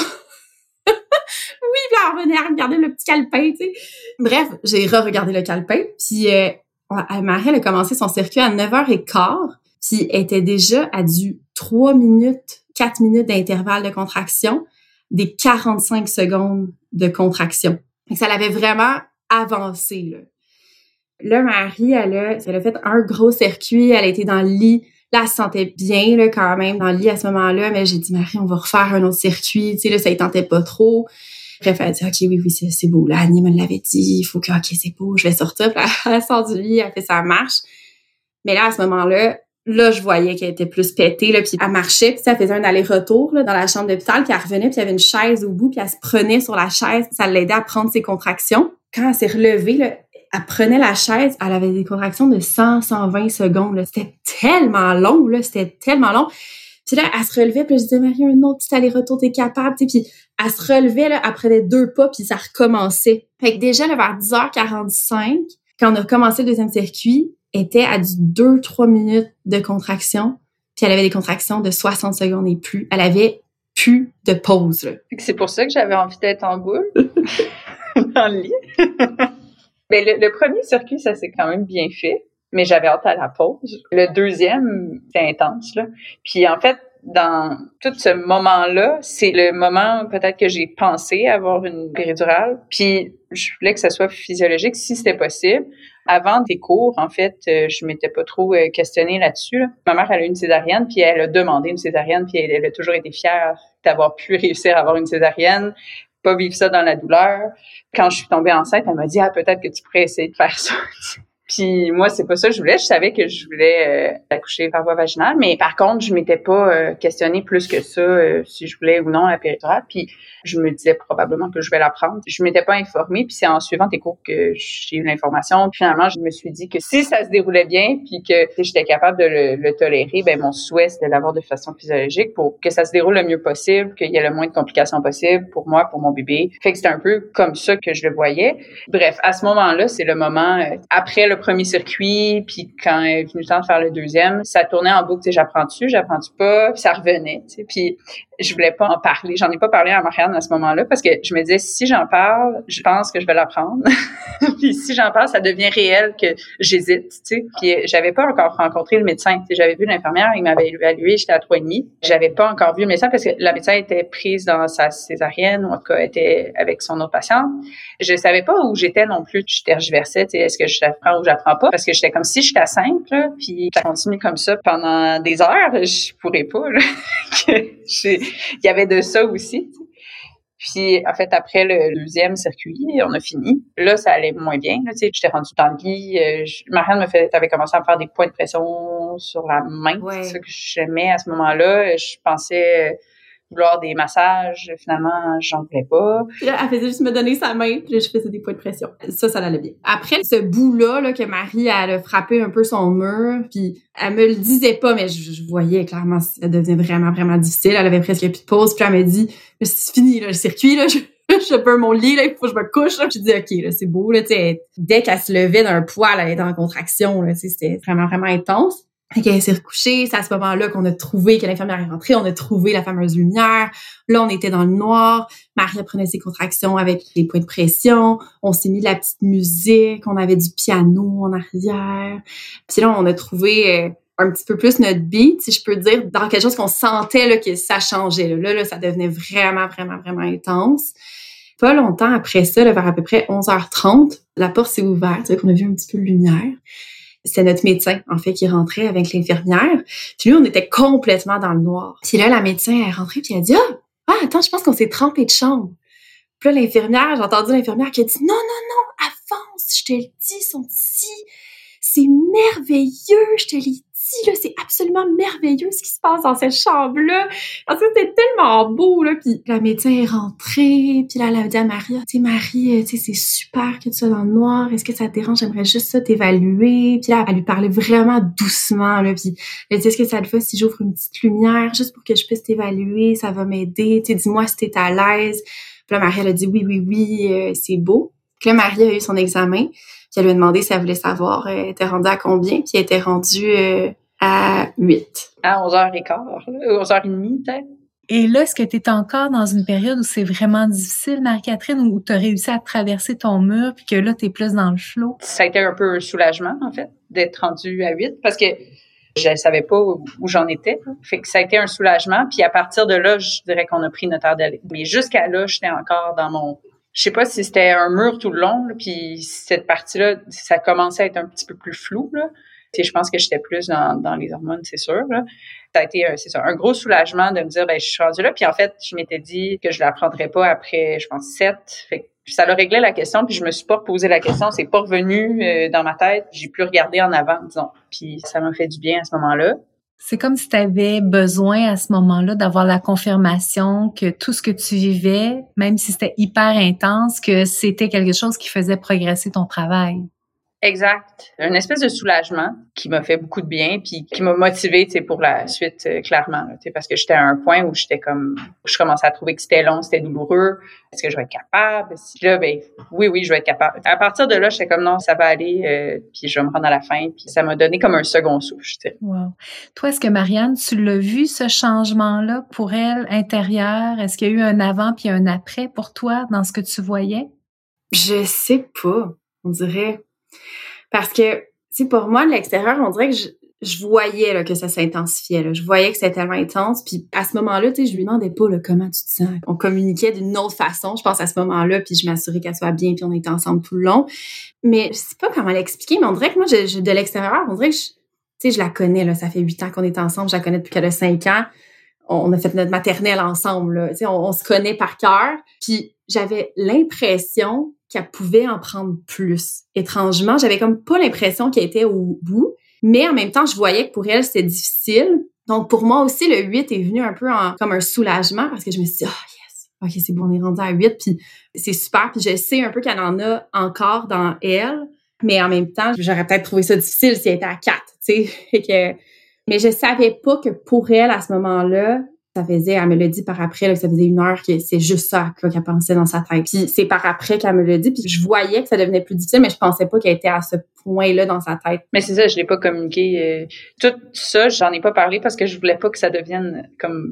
Oui, puis elle revenait à regarder le petit calepin, tu sais. Bref, j'ai re-regardé le calepin. Puis euh, Marie, elle a commencé son circuit à neuf heures quinze. Puis elle était déjà à du trois minutes, quatre minutes d'intervalle de contraction, des quarante-cinq secondes de contraction. Donc, ça l'avait vraiment avancé, là. Là, Marie, elle a, elle a fait un gros circuit, elle a été dans le lit. Là, elle se sentait bien, là, quand même, dans le lit à ce moment-là. Mais j'ai dit, Marie, on va refaire un autre circuit. Tu sais, là, ça ne tentait pas trop. Bref, elle a dit, OK, oui, oui, c'est, c'est beau. Là, Annie me l'avait dit. Il faut que, OK, c'est beau, je vais sortir. Puis là, elle sort du lit, elle fait sa marche. Mais là, à ce moment-là, là, je voyais qu'elle était plus pétée, là. Puis elle marchait, puis elle faisait un aller-retour, là, dans la chambre d'hôpital. Puis elle revenait, puis il y avait une chaise au bout. Puis elle se prenait sur la chaise. Ça l'aidait à prendre ses contractions. Quand elle s'est relevée, là, elle prenait la chaise, elle avait des contractions de cent, cent vingt secondes. Là. C'était tellement long, là, c'était tellement long. Puis là, elle se relevait, puis je disais, Marie, un autre petit aller-retour, t'es capable, tu sais. Puis elle se relevait, là, elle prenait deux pas, puis ça recommençait. Fait que déjà, là, vers dix heures quarante-cinq, quand on a commencé le deuxième circuit, elle était à du deux trois minutes de contraction, puis elle avait des contractions de soixante secondes et plus. Elle avait plus de pause, là. C'est pour ça que j'avais envie d'être en boule dans le lit. Mais le, le premier circuit, ça s'est quand même bien fait, mais j'avais hâte à la pause. Le deuxième, c'était intense, là. Puis en fait, dans tout ce moment-là, c'est le moment peut-être que j'ai pensé avoir une péridurale. Puis je voulais que ça soit physiologique si c'était possible. Avant des cours, en fait, je m'étais pas trop questionnée là-dessus, là. Ma mère, elle a eu une césarienne, puis elle a demandé une césarienne, puis elle, elle a toujours été fière d'avoir pu réussir à avoir une césarienne, pas vivre ça dans la douleur. Quand je suis tombée enceinte, elle m'a dit, ah, peut-être que tu pourrais essayer de faire ça. Puis moi, c'est pas ça que je voulais. Je savais que je voulais euh, accoucher par voie vaginale, mais par contre, je m'étais pas euh, questionnée plus que ça euh, si je voulais ou non la péridurale. Puis je me disais probablement que je vais la prendre. Je m'étais pas informée, puis c'est en suivant tes cours que j'ai eu l'information. Puis finalement, je me suis dit que si ça se déroulait bien, puis que j'étais capable de le, le tolérer, ben mon souhait c'était de l'avoir de façon physiologique pour que ça se déroule le mieux possible, qu'il y ait le moins de complications possible pour moi, pour mon bébé. Fait que c'était un peu comme ça que je le voyais. Bref, à ce moment-là, c'est le moment euh, après le premier circuit, puis quand est venu le temps de faire le deuxième, ça tournait en boucle, tu sais, j'apprends-tu, j'apprends-tu pas, puis ça revenait, tu sais. Puis je voulais pas en parler. J'en ai pas parlé à Marianne à ce moment-là parce que je me disais, si j'en parle, je pense que je vais l'apprendre. Puis si j'en parle, ça devient réel que j'hésite, tu sais. Puis j'avais pas encore rencontré le médecin. Tu sais, j'avais vu l'infirmière, il m'avait évalué, j'étais à trois et demi. J'avais pas encore vu le médecin parce que la médecin était prise dans sa césarienne ou en tout cas était avec son autre patiente. Je savais pas où j'étais non plus. Je tergiversais, tu sais, est-ce que je l'apprends ou je l'apprends pas? Parce que j'étais comme si j'étais à cinq, là, puis ça continue comme ça pendant des heures, je pourrais pas, là. Il y avait de ça aussi. Puis, en fait, après le deuxième circuit, on a fini. Là, ça allait moins bien. Là, tu sais, j'étais rendue dans le lit. Euh, je, Marianne me fait, avait commencé à me faire des points de pression sur la main. Ouais. C'est ça que j'aimais à ce moment-là. Je pensais vouloir des massages. Finalement, j'en voulais pas. Puis là, elle faisait juste me donner sa main, puis là, je faisais des points de pression. Ça, ça allait bien. Après, ce bout-là, là, que Marie, elle a frappé un peu son mur, puis elle me le disait pas, mais je, je voyais clairement, ça devenait vraiment, vraiment difficile. Elle avait presque plus de pause, puis elle m'a dit, c'est fini, là, le circuit, là, je, je peux mon lit, là, il faut que je me couche, là. Puis je dis, OK, là, c'est beau, là, tu sais. Dès qu'elle se levait d'un poil, elle était en contraction, là, tu sais, c'était vraiment, vraiment intense. Fait qu'elle s'est recouchée, c'est à ce moment-là qu'on a trouvé, que l'infirmière est rentrée, on a trouvé la fameuse lumière. Là, on était dans le noir. Marie prenait ses contractions avec les points de pression. On s'est mis de la petite musique. On avait du piano en arrière. Puis là, on a trouvé euh, un petit peu plus notre beat, si je peux dire, dans quelque chose qu'on sentait là, que ça changeait. Là. Là, là, ça devenait vraiment, vraiment, vraiment intense. Pas longtemps après ça, là, vers à peu près onze heures trente, la porte s'est ouverte, c'est qu'on a vu un petit peu de lumière. C'était notre médecin, en fait, qui rentrait avec l'infirmière. Puis lui, on était complètement dans le noir. Puis là, la médecin est rentrée, puis elle a dit « Ah, ah attends, je pense qu'on s'est trompé de chambre. » Puis là, l'infirmière, j'ai entendu l'infirmière qui a dit « Non, non, non, avance, je te le dis, ils sont ici. C'est merveilleux, je te l'ai dit, là, c'est absolument merveilleux ce qui se passe dans cette chambre-là. » Parce que c'était tellement beau, là. Puis la médecin est rentrée, puis là, elle a dit à Marie, « Tu sais, Marie, tu sais, c'est super que tu sois dans le noir. Est-ce que ça te dérange? J'aimerais juste ça t'évaluer. » Puis là, elle lui parlait vraiment doucement, là. Puis elle dit, « Est-ce que ça te fait si j'ouvre une petite lumière juste pour que je puisse t'évaluer? Ça va m'aider. Tu sais, dis-moi si t'es à l'aise. » Puis là, Marie, elle a dit, « Oui, oui, oui, euh, c'est beau. » Puis là, Marie a eu son examen. Puis elle lui a demandé si elle voulait savoir, euh, elle était rendue à combien. Puis elle était rendue euh, à huit. À onze heures quinze, là, onze heures trente peut-être. Et là, est-ce que tu es encore dans une période où c'est vraiment difficile, Marie-Catherine, où tu as réussi à traverser ton mur, puis que là, tu es plus dans le flot? Ça a été un peu un soulagement, en fait, d'être rendue à huit, parce que je savais pas où, où j'en étais. Fait que ça a été un soulagement. Puis à partir de là, je dirais qu'on a pris notre heure d'aller. Mais jusqu'à là, j'étais encore dans mon... Je sais pas si c'était un mur tout le long, là, puis cette partie-là, ça commençait à être un petit peu plus flou, là. Tu sais, je pense que j'étais plus dans, dans les hormones, c'est sûr, là. Ça a été, c'est ça, un gros soulagement de me dire, ben, je suis rendue là. Puis en fait, je m'étais dit que je la prendrais pas après, je pense, sept. Fait que ça leur réglait la question, puis je me suis pas reposé la question. C'est pas revenu euh, dans ma tête. J'ai plus regardé en avant, disons. Puis ça m'a fait du bien à ce moment-là. C'est comme si tu avais besoin à ce moment-là d'avoir la confirmation que tout ce que tu vivais, même si c'était hyper intense, que c'était quelque chose qui faisait progresser ton travail. Exact. Une espèce de soulagement qui m'a fait beaucoup de bien puis qui m'a motivée, tu sais, pour la suite, euh, clairement, tu sais, parce que j'étais à un point où j'étais comme, où je commençais à trouver que c'était long, c'était douloureux. Est-ce que je vais être capable? Puis là, ben, oui, oui, je vais être capable. À partir de là, j'étais comme, non, ça va aller, euh, puis je vais me rendre à la fin. Puis ça m'a donné comme un second souffle, je dirais. Wow. Toi, est-ce que Marianne, tu l'as vu, ce changement-là, pour elle, intérieur? Est-ce qu'il y a eu un avant puis un après pour toi dans ce que tu voyais? Je sais pas. On dirait... Parce que, tu sais, pour moi, de l'extérieur, on dirait que je, je voyais là, que ça s'intensifiait. Là. Je voyais que c'était tellement intense. Puis à ce moment-là, tu sais, je lui demandais pas là, comment tu te sens. On communiquait d'une autre façon, je pense, à ce moment-là. Puis je m'assurais qu'elle soit bien, puis on était ensemble tout le long. Mais je sais pas comment l'expliquer, mais on dirait que moi, je, je, de l'extérieur, on dirait que je, tu sais, je la connais. Là, ça fait huit ans qu'on est ensemble. Je la connais depuis qu'elle a cinq ans. On a fait notre maternelle ensemble. Là. Tu sais, on, on se connaît par cœur. Puis j'avais l'impression qu'elle pouvait en prendre plus. Étrangement, j'avais comme pas l'impression qu'elle était au bout, mais en même temps, je voyais que pour elle, c'était difficile. Donc, pour moi aussi, le huit est venu un peu en, comme un soulagement parce que je me suis dit, « Ah, oh, yes! OK, c'est bon, on est rendu à huit, puis c'est super. » Puis je sais un peu qu'elle en a encore dans elle, mais en même temps, j'aurais peut-être trouvé ça difficile si elle était à quatre, tu sais. que... Mais je savais pas que pour elle, à ce moment-là, ça faisait, elle me l'a dit par après, là, que ça faisait une heure que c'est juste ça là, qu'elle pensait dans sa tête. Puis c'est par après qu'elle me l'a dit, puis je voyais que ça devenait plus difficile, mais je pensais pas qu'elle était à ce point-là dans sa tête. Mais c'est ça, je l'ai pas communiqué. Euh, tout ça, j'en ai pas parlé parce que je voulais pas que ça devienne comme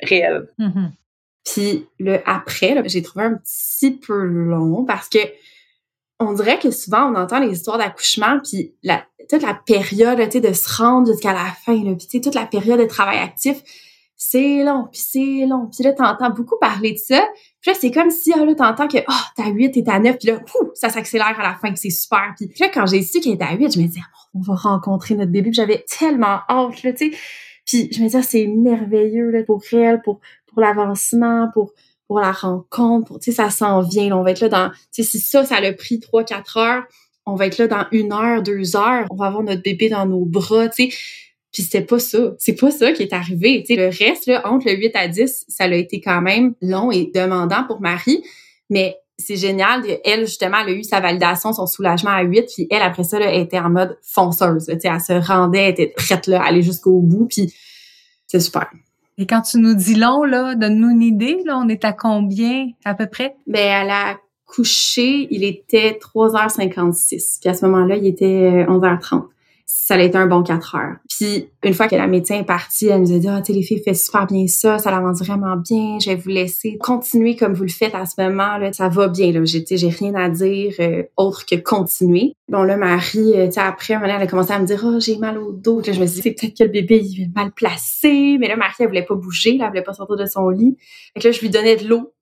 réel. Mm-hmm. Puis le après, là, j'ai trouvé un petit peu long parce que on dirait que souvent, on entend les histoires d'accouchement, puis la, toute la période, tu sais, de se rendre jusqu'à la fin, là, puis tu sais, toute la période de travail actif, c'est long, puis c'est long. Puis là, t'entends beaucoup parler de ça. Puis là, c'est comme si, ah, là, t'entends que, oh, t'as huit, t'es à neuf, puis là, pouf, ça s'accélère à la fin, puis c'est super. Puis là, quand j'ai su qu'elle était à huit, je me disais, oh, on va rencontrer notre bébé. Puis j'avais tellement hâte, là, tu sais. Puis je me disais, c'est merveilleux, là, pour elle, pour, pour l'avancement, pour, pour la rencontre, pour, tu sais, ça s'en vient, là. On va être là dans, tu sais, si ça, ça l'a pris trois, quatre heures, on va être là dans une heure, deux heures, on va avoir notre bébé dans nos bras, tu sais. Puis c'était pas ça. C'est pas ça qui est arrivé. Tu sais, le reste, là, entre le huit à dix, ça a été quand même long et demandant pour Marie. Mais c'est génial. Elle, justement, elle a eu sa validation, son soulagement à huit. Puis elle, après ça, là, elle était en mode fonceuse. Là, tu sais, elle se rendait, elle était prête là, à aller jusqu'au bout. Puis c'est super. Et quand tu nous dis long, là, donne-nous une idée. Là, on est à combien, à peu près? Ben, elle a couché, il était trois heures cinquante-six. Puis à ce moment-là, il était onze heures trente. Ça a été un bon quatre heures. Puis, une fois que la médecin est partie, elle nous a dit « Ah, tu sais, les filles, faites super bien ça, ça avance vraiment bien, je vais vous laisser continuer comme vous le faites à ce moment, là, ça va bien, là, j'ai, tu sais, j'ai rien à dire euh, autre que continuer. » Bon, là, Marie, euh, tu sais, après, elle a commencé à me dire « Ah, oh, j'ai mal au dos. » Là, je me suis dit « C'est peut-être que le bébé, il est mal placé. » Mais là, Marie, elle voulait pas bouger, là, elle voulait pas sortir de son lit. Fait que là, je lui donnais de l'eau.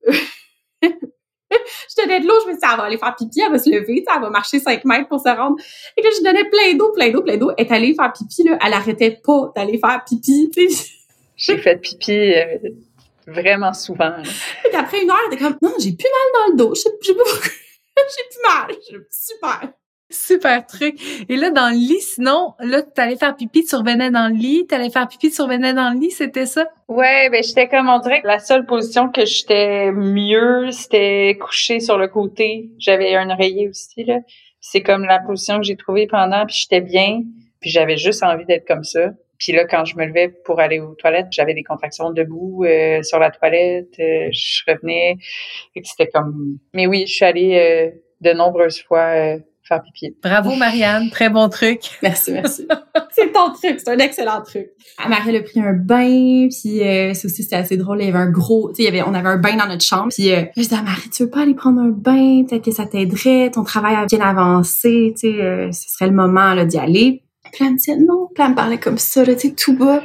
Je donnais de l'eau, je me disais, elle va aller faire pipi, elle va se lever, elle va marcher cinq mètres pour se rendre. Et que je donnais plein d'eau, plein d'eau, plein d'eau. Elle est allée faire pipi, là. Elle arrêtait pas d'aller faire pipi, tu sais. J'ai fait pipi euh, vraiment souvent. Là. Et qu'après une heure, elle était comme, non, j'ai plus mal dans le dos. J'ai, j'ai, pas... j'ai plus mal. J'ai... Super. Super truc. Et là, dans le lit, sinon, là, t'allais faire pipi, tu revenais dans le lit, t'allais faire pipi, tu revenais dans le lit, c'était ça? Ouais, ben j'étais comme, on dirait que la seule position que j'étais mieux, c'était coucher sur le côté. J'avais un oreiller aussi, là. C'est comme la position que j'ai trouvée pendant, puis j'étais bien, puis j'avais juste envie d'être comme ça. Puis là, quand je me levais pour aller aux toilettes, j'avais des contractions debout euh, sur la toilette, euh, je revenais, et c'était comme... Mais oui, je suis allée euh, de nombreuses fois... Euh, faire pipi. Bravo, Marianne. Très bon truc. Merci, merci. C'est ton truc. C'est un excellent truc. Marie a pris un bain, puis euh, ça aussi, c'était assez drôle. Il y avait un gros... Tu sais, il y avait, on avait un bain dans notre chambre. Puis euh, je disais à Marie, tu veux pas aller prendre un bain? Peut-être que ça t'aiderait. Ton travail a bien avancé. Tu sais, euh, ce serait le moment là, d'y aller. Puis là, elle me disait non. Puis elle me parlait comme ça, là, tu sais, tout bas.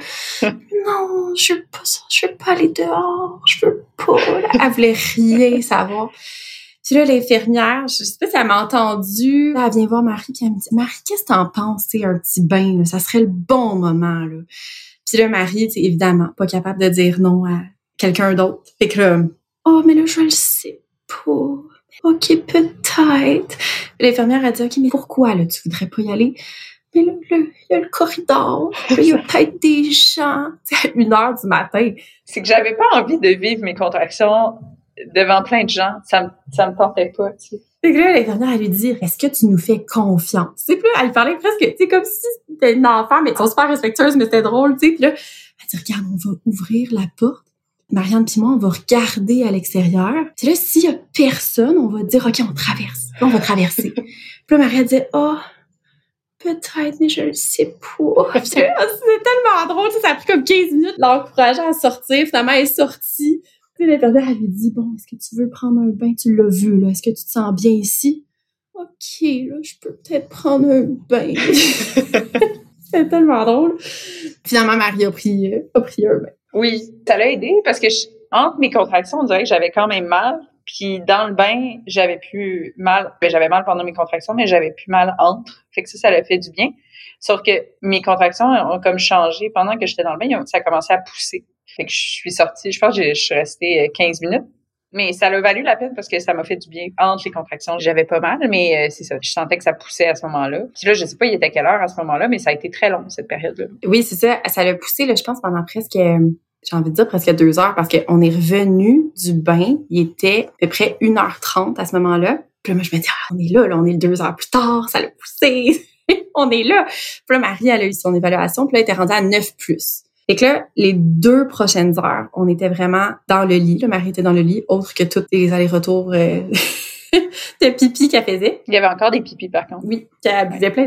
Non, je veux pas ça. Je veux pas aller dehors. Je veux pas. Là. Elle voulait rien savoir. Puis là, l'infirmière, je sais pas si elle m'a entendue, là, elle vient voir Marie, puis elle me dit « Marie, qu'est-ce que t'en penses, tu sais, un petit bain, là, ça serait le bon moment, là. » Puis là, Marie, tu sais, évidemment, pas capable de dire non à quelqu'un d'autre. Fait que là, « Oh, mais là, je le sais pas. OK, peut-être. » L'infirmière a dit « OK, mais pourquoi, là, tu voudrais pas y aller? » Mais là, là, il y a le corridor, il y a peut-être des gens. C'est à une heure du matin. C'est que j'avais pas envie de vivre mes contractions devant plein de gens, ça me, ça me tentait pas, tu sais. Fait que là, l'infirmière, elle lui dit, est-ce que tu nous fais confiance? Tu sais, puis là, elle parlait presque, tu sais, comme si c'était une enfant, mais ils sont super respectueuses, mais c'était drôle, tu sais. Puis là, elle dit, regarde, on va ouvrir la porte. Marianne pis moi, on va regarder à l'extérieur. Puis là, s'il y a personne, on va dire, OK, on traverse. Là, on va traverser. Puis là, Marie, elle dit, oh, peut-être, mais je le sais pas. Puis là, c'est tellement drôle, tu sais, ça a pris comme quinze minutes de l'encourager à sortir. Finalement, elle est sortie. Tu sais, l'infirmière, elle lui dit, bon, est-ce que tu veux prendre un bain? Tu l'as vu, là. Est-ce que tu te sens bien ici? OK, là, je peux peut-être prendre un bain. C'est tellement drôle. Finalement, Marie a pris, euh, a pris un bain. Oui, ça l'a aidé parce que je, entre mes contractions, on dirait que j'avais quand même mal. Puis dans le bain, j'avais plus mal. Ben, j'avais mal pendant mes contractions, mais j'avais plus mal entre. Fait que ça, ça l'a fait du bien. Sauf que mes contractions ont comme changé. Pendant que j'étais dans le bain, ça a commencé à pousser. Fait que je suis sortie, je pense que je suis restée quinze minutes. Mais ça a valu la peine parce que ça m'a fait du bien. Entre les contractions, j'avais pas mal, mais euh, c'est ça. Je sentais que ça poussait à ce moment-là. Puis là, je sais pas, il était quelle heure à ce moment-là, mais ça a été très long, cette période-là. Oui, c'est ça. Ça l'a poussé, là, je pense, pendant presque, j'ai envie de dire presque deux heures parce qu'on est revenu du bain. Il était à peu près une heure trente à ce moment-là. Puis là, moi, je me dis, ah, on est là, là, on est deux heures plus tard, ça l'a poussé. On est là. Puis là, Marie, elle a eu son évaluation, puis là, elle était rendue à neuf plus. Et que là, les deux prochaines heures, on était vraiment dans le lit. Le Marie était dans le lit, autre que tous les allers-retours euh, de pipi qu'elle faisait. Il y avait encore des pipis, par contre. Oui, qu'elle buvait plein d'eau.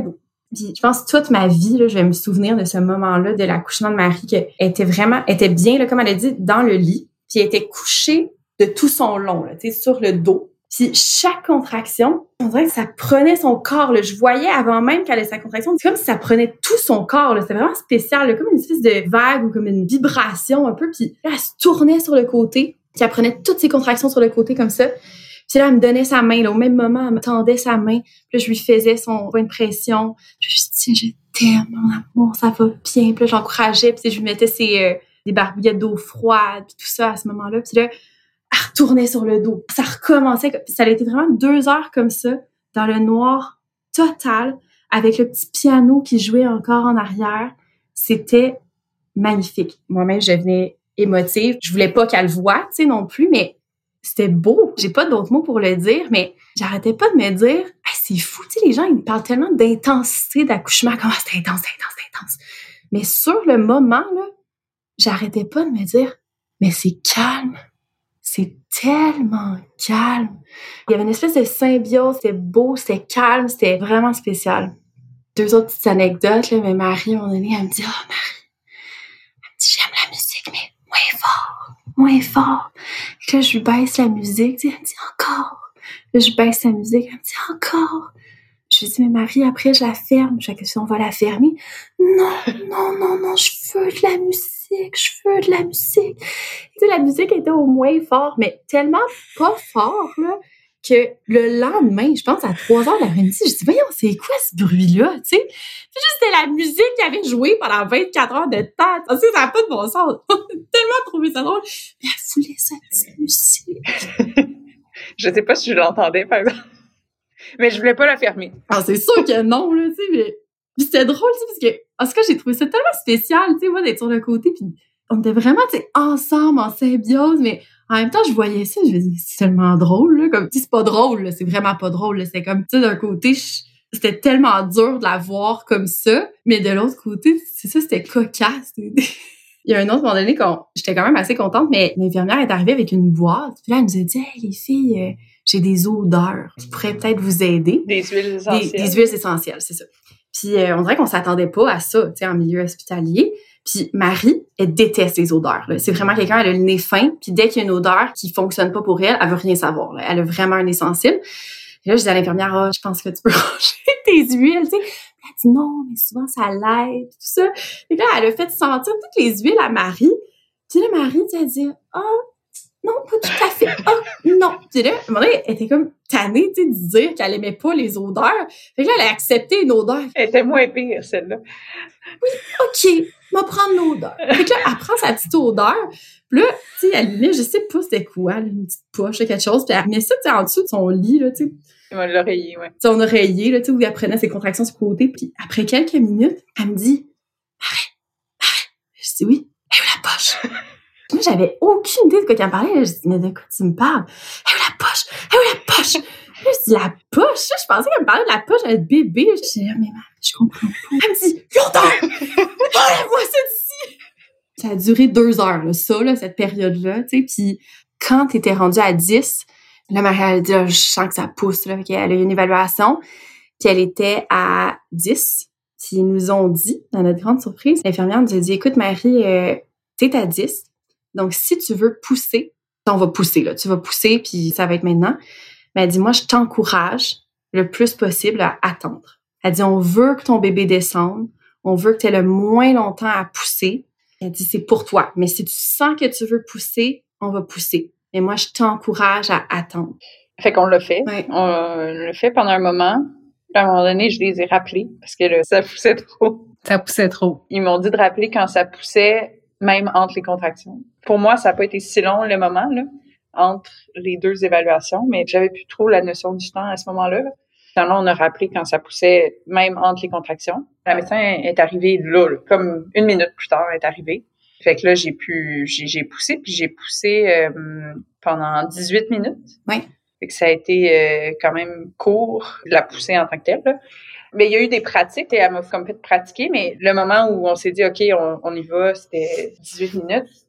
Puis je pense toute ma vie, là, je vais me souvenir de ce moment-là de l'accouchement de Marie, qu'elle était vraiment, était bien, là, comme elle a dit, dans le lit, puis elle était couchée de tout son long, là, tu sais, sur le dos. Puis chaque contraction, on dirait que ça prenait son corps, là. Je voyais avant même qu'elle ait sa contraction, c'est comme si ça prenait tout son corps, là. C'était vraiment spécial, là, comme une espèce de vague ou comme une vibration un peu. Puis là, elle se tournait sur le côté, puis elle prenait toutes ses contractions sur le côté comme ça. Puis là, elle me donnait sa main, là. Au même moment, elle me tendait sa main. Puis là, je lui faisais son point de pression. Puis je disais, je t'aime, mon amour, ça va bien. Puis là, j'encourageais. Puis je lui mettais ses, euh, des barbouillettes d'eau froide, puis tout ça à ce moment-là. Puis là, elle retournait sur le dos. Ça recommençait. Puis ça a été vraiment deux heures comme ça, dans le noir total, avec le petit piano qui jouait encore en arrière. C'était magnifique. Moi-même, je devenais émotive. Je voulais pas qu'elle voie, tu sais, non plus, mais c'était beau. J'ai pas d'autres mots pour le dire, mais j'arrêtais pas de me dire, ah, c'est fou, tu sais, les gens, ils me parlent tellement d'intensité d'accouchement, comment c'est intense, c'est intense, c'est intense. Mais sur le moment, là, j'arrêtais pas de me dire, mais c'est calme. C'est tellement calme. Il y avait une espèce de symbiose, c'était beau, c'était calme, c'était vraiment spécial. Deux autres petites anecdotes, là, mais Marie, à un moment donné, elle me dit, oh, Marie, elle me dit, j'aime la musique, mais moins fort, moins fort. Et là, je lui baisse la musique, elle me dit, encore. Là, je baisse la musique, elle me dit, encore. Je lui dis, mais Marie, après, je la ferme. Je dis, on va la fermer. Non, non, non, non, je veux de la musique, je veux de la musique. Tu sais, la musique était au moins fort, mais tellement pas fort, là, que le lendemain, je pense à trois heures de l'après-midi, je dis, voyons, c'est quoi ce bruit-là, tu sais? Puis juste, c'était la musique qui avait joué pendant vingt-quatre heures de temps. Ça n'a pas de bon sens. J'ai tellement trouvé ça drôle. Mais elle voulait sa petite musique. Je sais pas si je l'entendais, par exemple. Mais je voulais pas la fermer. Ah, c'est sûr que non, là, tu sais, mais puis c'était drôle, tu sais, parce que, en tout cas, j'ai trouvé ça tellement spécial, tu sais, moi, d'être sur le côté, puis on était vraiment, tu sais, ensemble, en symbiose, mais en même temps, je voyais ça, je me disais, c'est tellement drôle, là, comme, tu sais, c'est pas drôle, là, c'est vraiment pas drôle, là, c'est comme, tu sais, d'un côté, je, c'était tellement dur de la voir comme ça, mais de l'autre côté, c'est ça, c'était cocasse. Il y a un autre moment donné, quand j'étais quand même assez contente, mais l'infirmière est arrivée avec une boîte, puis là, elle nous a dit, hey, les filles, euh, j'ai des odeurs qui pourraient peut-être vous aider. Des huiles essentielles. Des, des huiles essentielles, c'est ça. Puis euh, on dirait qu'on s'attendait pas à ça, tu sais, en milieu hospitalier. Puis Marie, elle déteste les odeurs, là. C'est vraiment quelqu'un, elle a le nez fin, puis dès qu'il y a une odeur qui fonctionne pas pour elle, elle veut rien savoir, là. Elle a vraiment un nez sensible. Et là, je dis à l'infirmière, ah, oh, je pense que tu peux ranger tes huiles, tu sais. Elle dit non, mais souvent ça l'aide, tout ça. Et là, elle a fait sentir toutes les huiles à Marie. Puis là, Marie, tu sais, elle dit, ah, oh, non, pas tout à fait. Ah, oh, non. Puis là, à un moment donné, elle était comme tannée, tu sais, de dire qu'elle aimait pas les odeurs. Fait que là, elle a accepté une odeur. Elle était moins pire, celle-là. Oui, OK, va prendre l'odeur. Fait que là, elle prend sa petite odeur. Puis là, tu sais, elle met, je sais pas c'était quoi, là, une petite poche, quelque chose. Puis elle met ça, tu sais, en dessous de son lit, là, tu sais. L'oreiller, ouais. Son oreiller, là, tu sais, où elle prenait ses contractions sur le côté. Puis après quelques minutes, elle me dit, arrête, arrête. Je dis oui, elle est où la poche? Moi, j'avais aucune idée de quoi tu en parlais. Je dis, mais de quoi tu me parles? Elle est où la poche? Elle est où la poche? Là, je dis, la poche? Je pensais qu'elle me parlait de la poche à être bébé. Je dis, mais je comprends pas. Elle me dit, l'odeur! Enlève-moi ça d'ici! Ça a duré deux heures, là, ça, là, cette période-là, tu sais. Puis quand t'étais rendu à dix, là, Marie, elle a dit, là, je sens que ça pousse, là. Elle a eu une évaluation, puis elle était à dix. Puis ils nous ont dit, dans notre grande surprise, l'infirmière nous a dit, écoute, Marie, euh, t'es à dix. Donc, si tu veux pousser, on va pousser, là. Tu vas pousser, puis ça va être maintenant. Mais elle dit, moi, je t'encourage le plus possible à attendre. Elle dit, on veut que ton bébé descende. On veut que tu aies le moins longtemps à pousser. Elle dit, c'est pour toi. Mais si tu sens que tu veux pousser, on va pousser. Mais moi, je t'encourage à attendre. Fait qu'on l'a fait. Ouais. On l'a fait pendant un moment. À un moment donné, je les ai rappelés parce que là, ça poussait trop. Ça poussait trop. Ils m'ont dit de rappeler quand ça poussait, même entre les contractions. Pour moi, ça n'a pas été si long le moment, là, entre les deux évaluations, mais j'avais plus trop la notion du temps à ce moment-là. Finalement, on a rappelé quand ça poussait, même entre les contractions. La médecin est arrivée là, là, comme une minute plus tard, elle est arrivée. Fait que là, j'ai pu, j'ai, j'ai poussé, puis j'ai poussé euh, pendant dix-huit minutes. Oui. Fait que ça a été euh, quand même court, la poussée en tant que telle, là. Mais il y a eu des pratiques, et elle m'a comme fait pratiquer, mais le moment où on s'est dit, OK, on, on y va, c'était dix-huit minutes.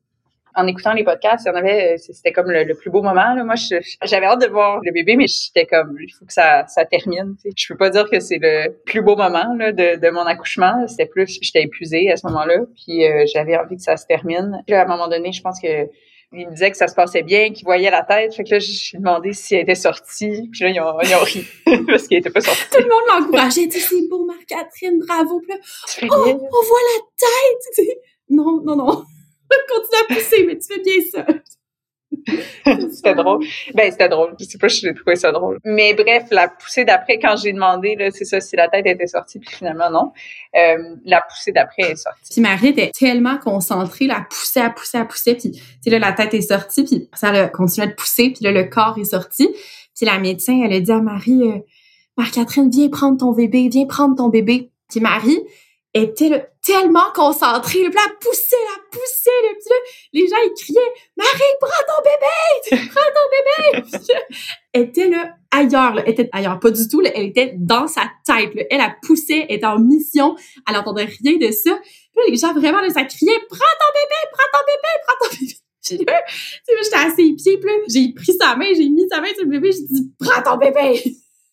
En écoutant les podcasts, il y en avait, c'était comme le, le plus beau moment, là. Moi, je, j'avais hâte de voir le bébé, mais j'étais comme, il faut que ça, ça termine, tu sais. Je peux pas dire que c'est le plus beau moment, là, de, de mon accouchement. C'était plus, j'étais épuisée à ce moment-là, puis euh, j'avais envie que ça se termine. Puis à un moment donné, je pense que il me disait que ça se passait bien, qu'il voyait la tête. Fait que là, j'ai demandé si elle était sortie. Puis là, ils ont, ils ont ri parce qu'elle était pas sortie. Tout le monde l'encourageait. Tu sais, c'est beau, Marie-Catherine, bravo. Puis là, oh, on voit la tête. Tu sais. Non, non, non. Continue à pousser, mais tu fais bien ça. C'était drôle. Ben, c'était drôle. Je sais pas si j'ai trouvé ça drôle. Mais bref, la poussée d'après, quand j'ai demandé, là, c'est ça, si la tête était sortie, puis finalement, non. Euh, la poussée d'après est sortie. Puis Marie était tellement concentrée, là, elle poussait, elle poussait, elle poussait, puis, tu sais, là, la tête est sortie, puis ça a continué de pousser, puis là, le corps est sorti. Puis la médecin, elle a dit à Marie, euh, Marie-Catherine, viens prendre ton bébé, viens prendre ton bébé. Puis Marie était là, tellement concentrée, là, puis elle poussait, elle poussait, là, puis là, les gens, ils criaient, Marie, prends ton bébé! Prends ton bébé! Puis là, elle était là, ailleurs, là, elle était ailleurs, pas du tout, là, elle était dans sa tête, là. Elle, elle poussait, elle était en mission, elle entendait rien de ça. Puis là, les gens, vraiment, là, ça criait, prends ton bébé, prends ton bébé, prends ton bébé! Puis là, tu sais, j'étais à ses pieds, puis là, j'ai pris sa main, j'ai mis sa main sur le bébé, j'ai dit, prends ton bébé!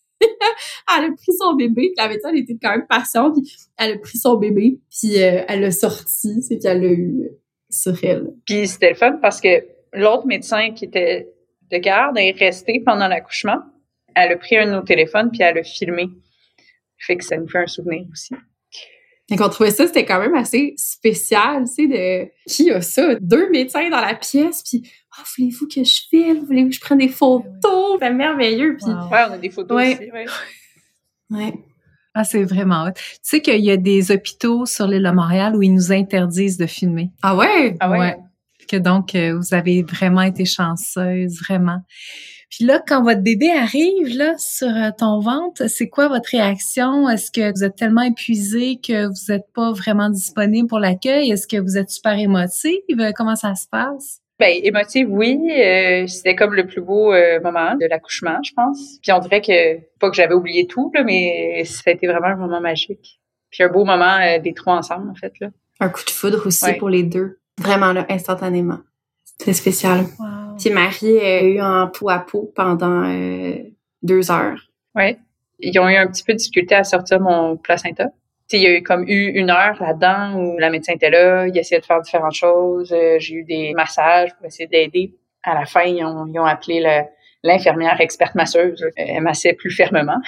Elle a pris son bébé, puis la médecin, elle était quand même patiente, puis elle a pris son bébé, puis euh, elle l'a sorti, c'est puis elle l'a eu sur elle. Puis c'était le fun parce que l'autre médecin qui était de garde est resté pendant l'accouchement. Elle a pris un de nos téléphones, puis elle a filmé. Fait que ça nous fait un souvenir aussi. Donc, on trouvait ça, c'était quand même assez spécial, tu sais, de qui a ça? Deux médecins dans la pièce, puis « Ah, oh, voulez-vous que je filme? Voulez-vous que je prenne des photos? » C'était merveilleux, puis... Wow. Ouais, on a des photos ouais. aussi, ouais. Ouais. Ah, c'est vraiment hot. Tu sais qu'il y a des hôpitaux sur l'île de Montréal où ils nous interdisent de filmer. Ah ouais? Ah ouais? Ouais. Que donc, euh, vous avez vraiment été chanceuse, vraiment. Puis là, quand votre bébé arrive là sur ton ventre, c'est quoi votre réaction? Est-ce que vous êtes tellement épuisée que vous n'êtes pas vraiment disponible pour l'accueil? Est-ce que vous êtes super émotive? Comment ça se passe? Ben, émotive, oui. Euh, c'était comme le plus beau euh, moment de l'accouchement, je pense. Puis on dirait que, pas que j'avais oublié tout, là, mais ça a été vraiment un moment magique. Puis un beau moment euh, des trois ensemble, en fait, là. Un coup de foudre aussi ouais. pour les deux. Vraiment, là, instantanément. C'était spécial. Wow. Puis Marie a eu en peau à peau pendant euh, deux heures. Ouais. Ils ont eu un petit peu de difficulté à sortir mon placenta. Tu sais, il y a eu comme eu une heure là-dedans où la médecin était là, il essayait de faire différentes choses. J'ai eu des massages pour essayer d'aider. À la fin, ils ont, ils ont appelé le, l'infirmière experte masseuse. Elle massait plus fermement.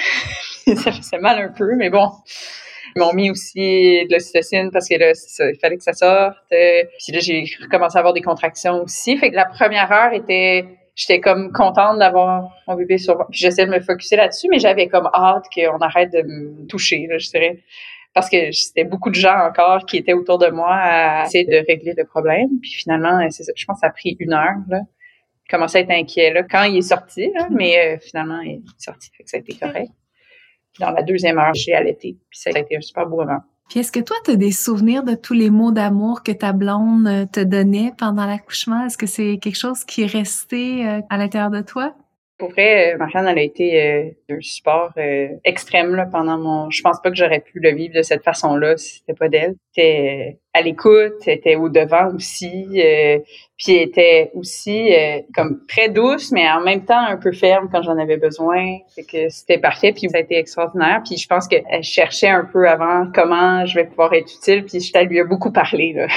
Ça faisait mal un peu, mais bon. Ils m'ont mis aussi de l'ocytocine parce que là, ça, il fallait que ça sorte. Puis là, j'ai recommencé à avoir des contractions aussi. Fait que la première heure était... J'étais comme contente d'avoir mon bébé sur moi. Puis j'essayais de me focusser là-dessus, mais j'avais comme hâte qu'on arrête de me toucher, là, je dirais. Parce que c'était beaucoup de gens encore qui étaient autour de moi à essayer de régler le problème. Puis finalement, c'est ça, je pense que ça a pris une heure, là. Je commençais à être inquiet, là, quand il est sorti, là, mais euh, finalement, il est sorti. Fait que ça a été correct. Dans la deuxième heure, j'ai allaité. Puis ça a été un super beau moment. Puis est-ce que toi, tu as des souvenirs de tous les mots d'amour que ta blonde te donnait pendant l'accouchement? Est-ce que c'est quelque chose qui est resté euh, à l'intérieur de toi? Pour vrai, Marianne, elle a été euh, un support euh, extrême là, pendant mon... Je pense pas que j'aurais pu le vivre de cette façon-là si c'était pas d'elle. Elle était à l'écoute, elle était au devant aussi, euh, puis elle était aussi euh, comme très douce, mais en même temps un peu ferme quand j'en avais besoin. Fait que c'était parfait, puis ça a été extraordinaire. Puis je pense qu'elle cherchait un peu avant comment je vais pouvoir être utile, puis je lui ai beaucoup parlé là.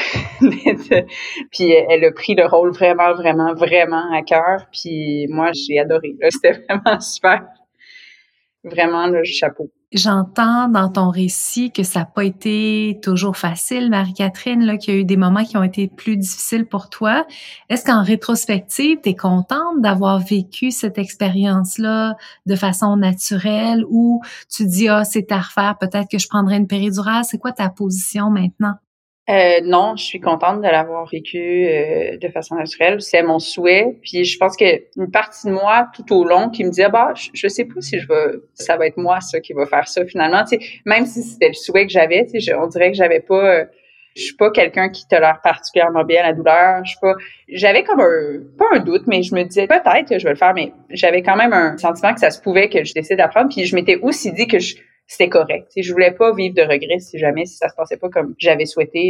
Puis elle a pris le rôle vraiment, vraiment, vraiment à cœur. Puis moi, j'ai adoré. Là. C'était vraiment super. Vraiment, le chapeau. J'entends dans ton récit que ça n'a pas été toujours facile, Marie-Catherine, là, qu'il y a eu des moments qui ont été plus difficiles pour toi. Est-ce qu'en rétrospective, tu es contente d'avoir vécu cette expérience-là de façon naturelle ou tu dis, ah, c'est à refaire, peut-être que je prendrais une péridurale? C'est quoi ta position maintenant? Euh, non, je suis contente de l'avoir vécu euh, de façon naturelle. C'est mon souhait. Puis je pense que une partie de moi tout au long qui me dit ah bah je, je sais pas si je vais, ça va être moi ça qui va faire ça finalement. Tu sais, même si c'était le souhait que j'avais, tu sais, on dirait que j'avais pas. Euh, je suis pas quelqu'un qui tolère particulièrement bien la douleur. Je suis pas. J'avais comme un pas un doute, mais je me disais peut-être que je vais le faire, mais j'avais quand même un sentiment que ça se pouvait que je décide d'apprendre. Puis je m'étais aussi dit que je c'était correct. T'sais, je voulais pas vivre de regrets si jamais si ça se passait pas comme j'avais souhaité.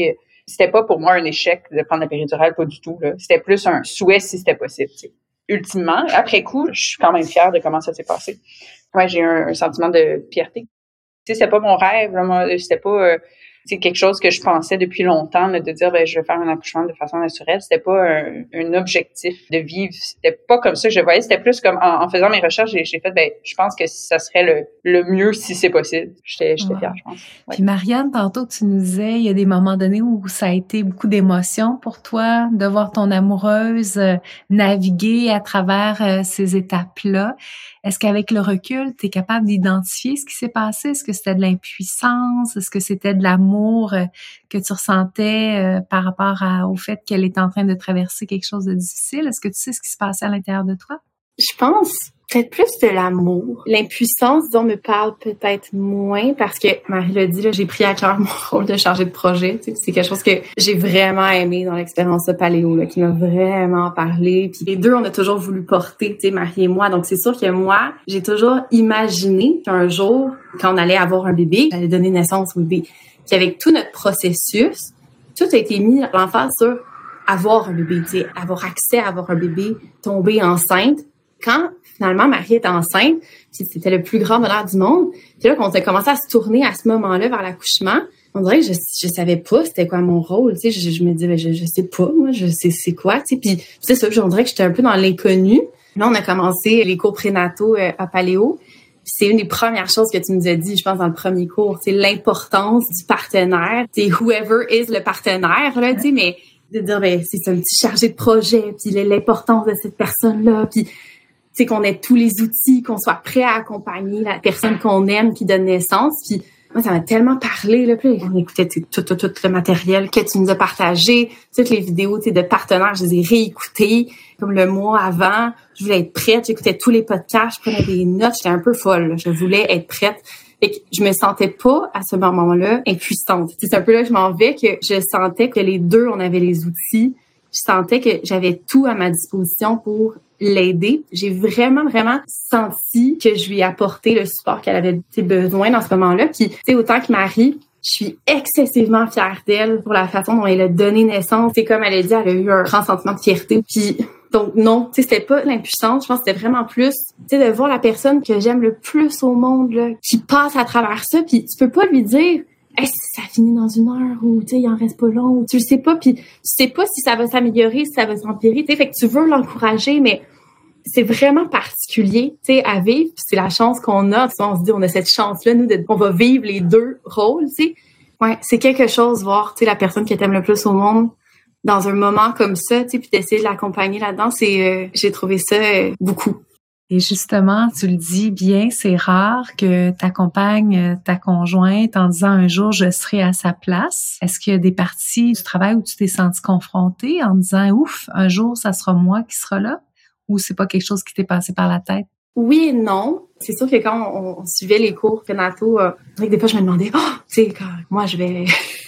C'était pas pour moi un échec de prendre la péridurale, pas du tout, là. C'était plus un souhait si c'était possible, tu sais. Ultimement, après coup, je suis quand même fière de comment ça s'est passé. Ouais, j'ai un, un sentiment de fierté. Tu sais, c'était pas mon rêve, vraiment, c'était pas... Euh, c'est quelque chose que je pensais depuis longtemps, là, de dire ben je vais faire un accouchement de façon naturelle. C'était pas un, un objectif de vivre. C'était pas comme ça que je voyais. C'était plus comme en, en faisant mes recherches, j'ai, j'ai fait ben je pense que ça serait le, le mieux si c'est possible. J'étais, j'étais wow. fière, je pense. Ouais. Puis Marianne, tantôt tu nous disais, il y a des moments donnés où ça a été beaucoup d'émotions pour toi de voir ton amoureuse euh, naviguer à travers euh, ces étapes-là. Est-ce qu'avec le recul, tu es capable d'identifier ce qui s'est passé? Est-ce que c'était de l'impuissance? Est-ce que c'était de l'amour euh, que tu ressentais euh, par rapport à, au fait qu'elle est en train de traverser quelque chose de difficile? Est-ce que tu sais ce qui se passait à l'intérieur de toi? Je pense peut-être plus de l'amour. L'impuissance, disons, me parle peut-être moins parce que, Marie l'a dit, là, j'ai pris à cœur mon rôle de chargée de projet. Tu sais, c'est quelque chose que j'ai vraiment aimé dans l'expérience de Paléo, là, qui m'a vraiment parlé. Puis les deux, on a toujours voulu porter, tu sais, Marie et moi. Donc, c'est sûr que moi, j'ai toujours imaginé qu'un jour, quand on allait avoir un bébé, j'allais donner naissance au bébé. Puis avec tout notre processus, tout a été mis l'emphase sur avoir un bébé, tu sais, avoir accès à avoir un bébé, tomber enceinte. Quand finalement Marie est enceinte, c'était le plus grand bonheur du monde. Puis là, quand on a commencé à se tourner à ce moment-là vers l'accouchement, on dirait que je je savais pas c'était quoi mon rôle, tu sais, je, je me disais ben, je je sais pas, moi je sais c'est quoi, tu sais, puis c'est ça, on dirait que j'étais un peu dans l'inconnu. Là, on a commencé les cours prénataux à Paléo. C'est une des premières choses que tu nous as dit, je pense, dans le premier cours, c'est l'importance du partenaire, c'est whoever is le partenaire, là, tu sais, mais de dire ben c'est un petit chargé de projet, puis l'importance de cette personne-là, puis c'est qu'on ait tous les outils, qu'on soit prêt à accompagner la personne qu'on aime qui donne naissance. Puis moi, ça m'a tellement parlé. Là, puis on écoutait tout, tout, tout le matériel que tu nous as partagé, toutes les vidéos de partenaires, je les ai réécoutées. Comme le mois avant, je voulais être prête. J'écoutais tous les podcasts, je prenais des notes. J'étais un peu folle. Là. Je voulais être prête. Fait que je me sentais pas, à ce moment-là, impuissante. C'est un peu là que je m'en vais, que je sentais que les deux, on avait les outils. Je sentais que j'avais tout à ma disposition pour l'aider. J'ai vraiment, vraiment senti que je lui ai apporté le support qu'elle avait besoin dans ce moment-là. Puis, tu sais, autant que Marie, je suis excessivement fière d'elle pour la façon dont elle a donné naissance. C'est comme elle a dit, elle a eu un grand sentiment de fierté. Puis, donc non, tu sais, c'était pas l'impuissance. Je pense que c'était vraiment plus, tu sais, de voir la personne que j'aime le plus au monde, là, qui passe à travers ça. Puis, tu peux pas lui dire, hey, ça finit dans une heure ou tu sais il en reste pas long ou tu le sais pas puis tu sais pas si ça va s'améliorer, si ça va s'empirer, tu sais, fait que tu veux l'encourager, mais c'est vraiment particulier, tu sais, à vivre. Puis c'est la chance qu'on a. Puis on se dit on a cette chance là nous de on va vivre les deux rôles, tu sais. Ouais, c'est quelque chose voir, tu sais, la personne que t'aimes le plus au monde dans un moment comme ça, tu sais, puis d'essayer de l'accompagner là-dedans, c'est euh, j'ai trouvé ça euh, beaucoup. Et justement, tu le dis bien, c'est rare que tu accompagnes ta conjointe en disant un jour je serai à sa place. Est-ce qu'il y a des parties du travail où tu t'es senti confrontée en disant ouf, un jour ça sera moi qui sera là, ou c'est pas quelque chose qui t'est passé par la tête? Oui et non. C'est sûr que quand on, on suivait les cours prénataux, euh, c'est vrai que des fois je me demandais, oh, tu sais, quand moi je vais,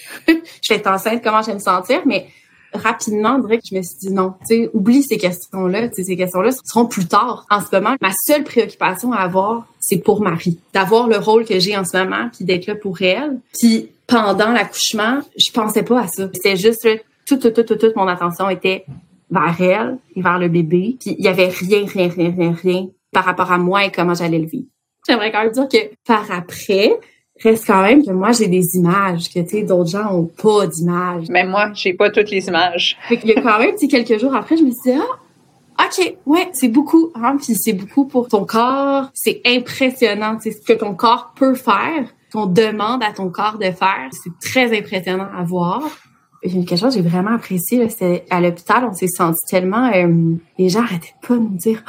je vais être enceinte, comment je vais me sentir, mais rapidement, on dirait que je me suis dit non, tu sais, oublie ces questions-là, tu sais, ces questions-là seront plus tard. En ce moment, ma seule préoccupation à avoir, c'est pour Marie, d'avoir le rôle que j'ai en ce moment, puis d'être là pour elle. Puis pendant l'accouchement, je pensais pas à ça. C'était juste là, toute, toute, toute, toute mon attention était vers elle et vers le bébé. Puis il y avait rien, rien, rien, rien, rien par rapport à moi et comment j'allais le vivre. J'aimerais quand même dire que par après, reste quand même que moi, j'ai des images, que, tu sais, d'autres gens ont pas d'images. Même moi, j'ai pas toutes les images. Fait qu'il y a quand même, tu sais, quelques jours après, je me suis dit, ah, OK, ouais, c'est beaucoup, hein, puis c'est beaucoup pour ton corps. C'est impressionnant, tu sais, ce que ton corps peut faire, qu'on demande à ton corps de faire. C'est très impressionnant à voir. Et quelque chose que j'ai vraiment apprécié, là, c'est à l'hôpital, on s'est senti tellement, euh, les gens arrêtaient pas de nous dire, oh,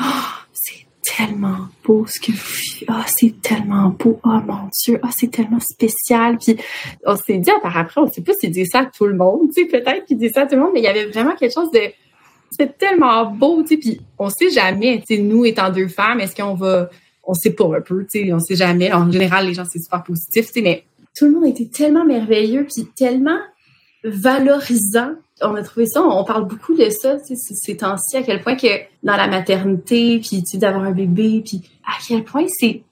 tellement beau ce que vous faites. Ah, oh, c'est tellement beau. Oh mon Dieu. Ah, oh, c'est tellement spécial. Puis on s'est dit, par après, on sait pas s'il dit ça à tout le monde, tu sais, peut-être qu'il dit ça à tout le monde, mais il y avait vraiment quelque chose de, c'est tellement beau, tu sais, puis on sait jamais, tu sais, nous étant deux femmes, est-ce qu'on va, on sait pas un peu, tu sais, on sait jamais. En général, les gens, c'est super positif, tu sais, mais tout le monde a été tellement merveilleux, puis tellement valorisant. On a trouvé ça, on parle beaucoup de ça, tu sais, ces temps-ci, à quel point que dans la maternité, puis tu sais, d'avoir un bébé, puis à quel point c'est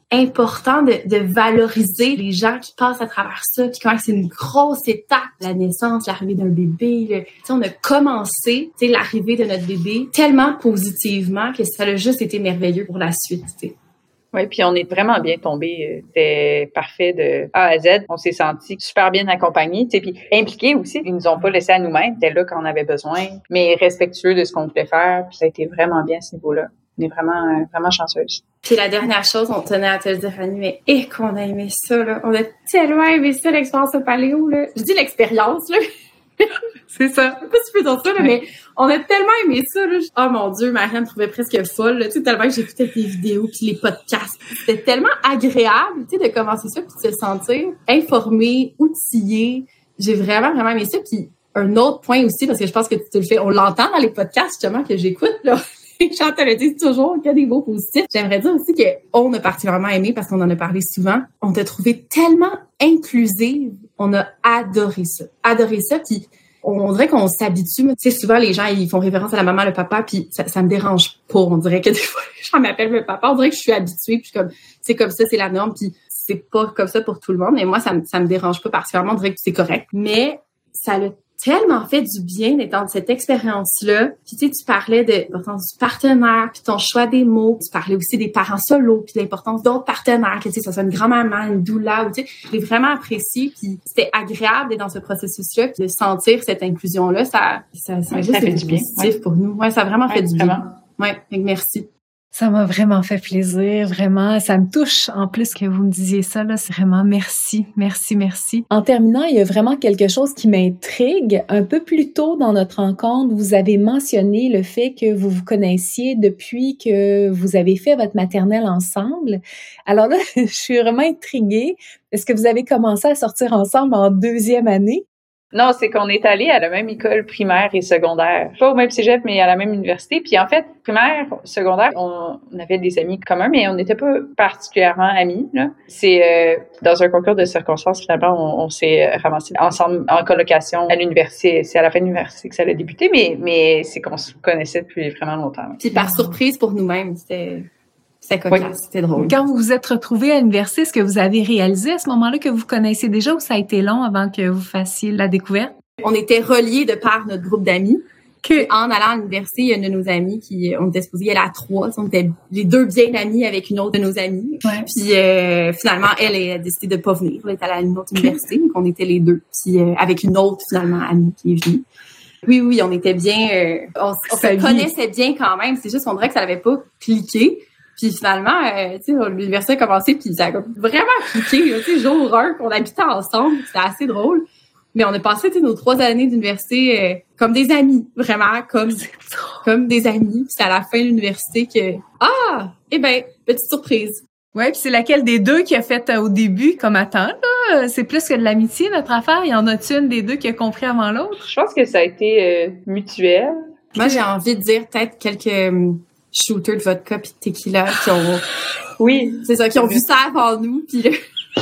important de, de valoriser les gens qui passent à travers ça, puis quand c'est une grosse étape, la naissance, l'arrivée d'un bébé. Le, on a commencé l'arrivée de notre bébé tellement positivement que ça a juste été merveilleux pour la suite. T'sais. Oui, puis on est vraiment bien tombé. C'était parfait de A à Z. On s'est senti super bien accompagnés, tu sais, puis impliqués aussi. Ils nous ont pas laissé à nous-mêmes. C'était là quand on avait besoin, mais respectueux de ce qu'on voulait faire. Puis ça a été vraiment bien à ce niveau-là. On est vraiment, vraiment chanceuse. Puis la dernière chose, on tenait à te le dire, Annie, mais eh qu'on a aimé ça, là. On a tellement aimé ça, l'expérience au Paléo, là. Je dis l'expérience, là. C'est ça. Je sais pas si tu peux dire ça, là, mais on a tellement aimé ça, là. Oh mon Dieu, Marianne me trouvait presque folle, là. Tu sais, tellement que j'écoutais tes vidéos puis les podcasts. C'était tellement agréable, tu sais, de commencer ça puis de se sentir informé, outillé. J'ai vraiment, vraiment aimé ça. Puis un autre point aussi, parce que je pense que tu te le fais, on l'entend dans les podcasts, justement, que j'écoute, là. Jean te le dit toujours qu'il y a des mots positifs. J'aimerais dire aussi qu'on a particulièrement aimé, parce qu'on en a parlé souvent, on t'a trouvé tellement inclusive. On a adoré ça. Adoré ça, puis on dirait qu'on s'habitue. Tu sais, souvent, les gens, ils font référence à la maman, le papa, puis ça, ça me dérange pas. On dirait que des fois, j'en m'appelle le papa. On dirait que je suis habituée, puis comme, c'est comme ça, c'est la norme, puis c'est pas comme ça pour tout le monde. Mais moi, ça, ça me dérange pas particulièrement. On dirait que c'est correct. Mais ça l'a tellement fait du bien d'être dans cette expérience-là. Puis tu sais, tu parlais de l'importance du partenaire, puis ton choix des mots. Tu parlais aussi des parents solos, puis de l'importance d'autres partenaires, que tu sais, ça soit une grand-maman, une doula, ou tu sais, je l'ai vraiment apprécié. Puis c'était agréable d'être dans ce processus-là, puis de sentir cette inclusion-là, ça, ça, ça, ouais, juste ça fait du bien positif ouais. pour nous. Ouais, ça a vraiment ouais, fait du vraiment. bien. Ouais, donc merci. Ça m'a vraiment fait plaisir, vraiment. Ça me touche en plus que vous me disiez ça, là. C'est vraiment merci, merci, merci. En terminant, il y a vraiment quelque chose qui m'intrigue. Un peu plus tôt dans notre rencontre, vous avez mentionné le fait que vous vous connaissiez depuis que vous avez fait votre maternelle ensemble. Alors là, je suis vraiment intriguée. Est-ce que vous avez commencé à sortir ensemble en deuxième année? Non, c'est qu'on est allé à la même école primaire et secondaire. Pas au même cégep, mais à la même université. Puis en fait, primaire, secondaire, on, on avait des amis communs, mais on n'était pas particulièrement amis, là. C'est euh, dans un concours de circonstances, finalement, on, on s'est ramassés ensemble en colocation à l'université. C'est à la fin de l'université que ça a débuté, mais, mais c'est qu'on se connaissait depuis vraiment longtemps. Puis par surprise pour nous-mêmes, c'était... C'était cocasse, oui. C'était drôle. Quand vous vous êtes retrouvés à l'université, est-ce que vous avez réalisé à ce moment-là que vous connaissiez déjà ou ça a été long avant que vous fassiez la découverte? On était reliés de par notre groupe d'amis. Que en allant à l'université, il y a une de nos amies qui, on était supposés y aller à trois. On était les deux bien amies avec une autre de nos amies. Ouais. Puis euh, finalement, elle, elle a décidé de pas venir. Elle est allée à une autre université, donc on était les deux. Puis euh, avec une autre finalement amie qui est venue. Oui, oui, on était bien. Euh, on on se connaissait bien quand même. C'est juste qu'on dirait que ça n'avait pas cliqué. Puis finalement, euh, tu sais, l'université a commencé, puis ça a vraiment cliqué, tu sais, jour un, qu'on habitait ensemble, c'était assez drôle. Mais on a passé, tu sais, nos trois années d'université euh, comme des amis, vraiment, comme comme des amis. Puis c'est à la fin de l'université que, ah, eh ben, petite surprise. Ouais, puis c'est laquelle des deux qui a fait euh, au début comme attends, là, c'est plus que de l'amitié, notre affaire. Il y en a-tu une des deux qui a compris avant l'autre? Je pense que ça a été euh, mutuel. Moi, j'ai envie de dire peut-être quelques... Um, shooters de vodka pis de tequila qui ont oui c'est ça qui ont vu ça avant nous puis le...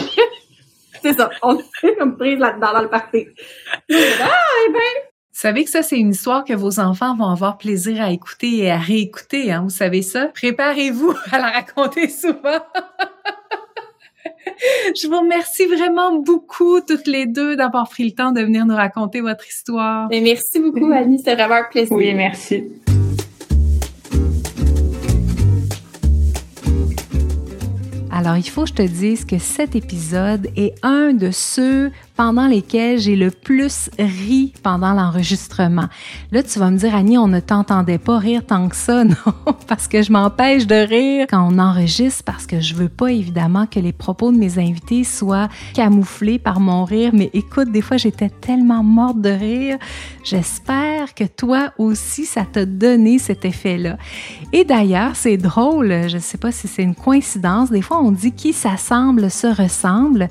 c'est ça on est comme prise là-dedans dans le party. Ah eh ben vous savez que ça c'est une histoire que vos enfants vont avoir plaisir à écouter et à réécouter, hein, vous savez ça? Préparez-vous à la raconter souvent. Je vous remercie vraiment beaucoup toutes les deux d'avoir pris le temps de venir nous raconter votre histoire. Et merci beaucoup Annie, c'était vraiment un plaisir. Oui, merci. Alors, il faut que je te dise que cet épisode est un de ceux pendant lesquels j'ai le plus ri pendant l'enregistrement. Là, tu vas me dire, Annie, on ne t'entendait pas rire tant que ça, non? Parce que je m'empêche de rire quand on enregistre, parce que je veux pas, évidemment, que les propos de mes invités soient camouflés par mon rire. Mais écoute, des fois, j'étais tellement morte de rire. J'espère que toi aussi, ça t'a donné cet effet-là. Et d'ailleurs, c'est drôle, je sais pas si c'est une coïncidence, des fois, on dit qui s'assemble se ressemble.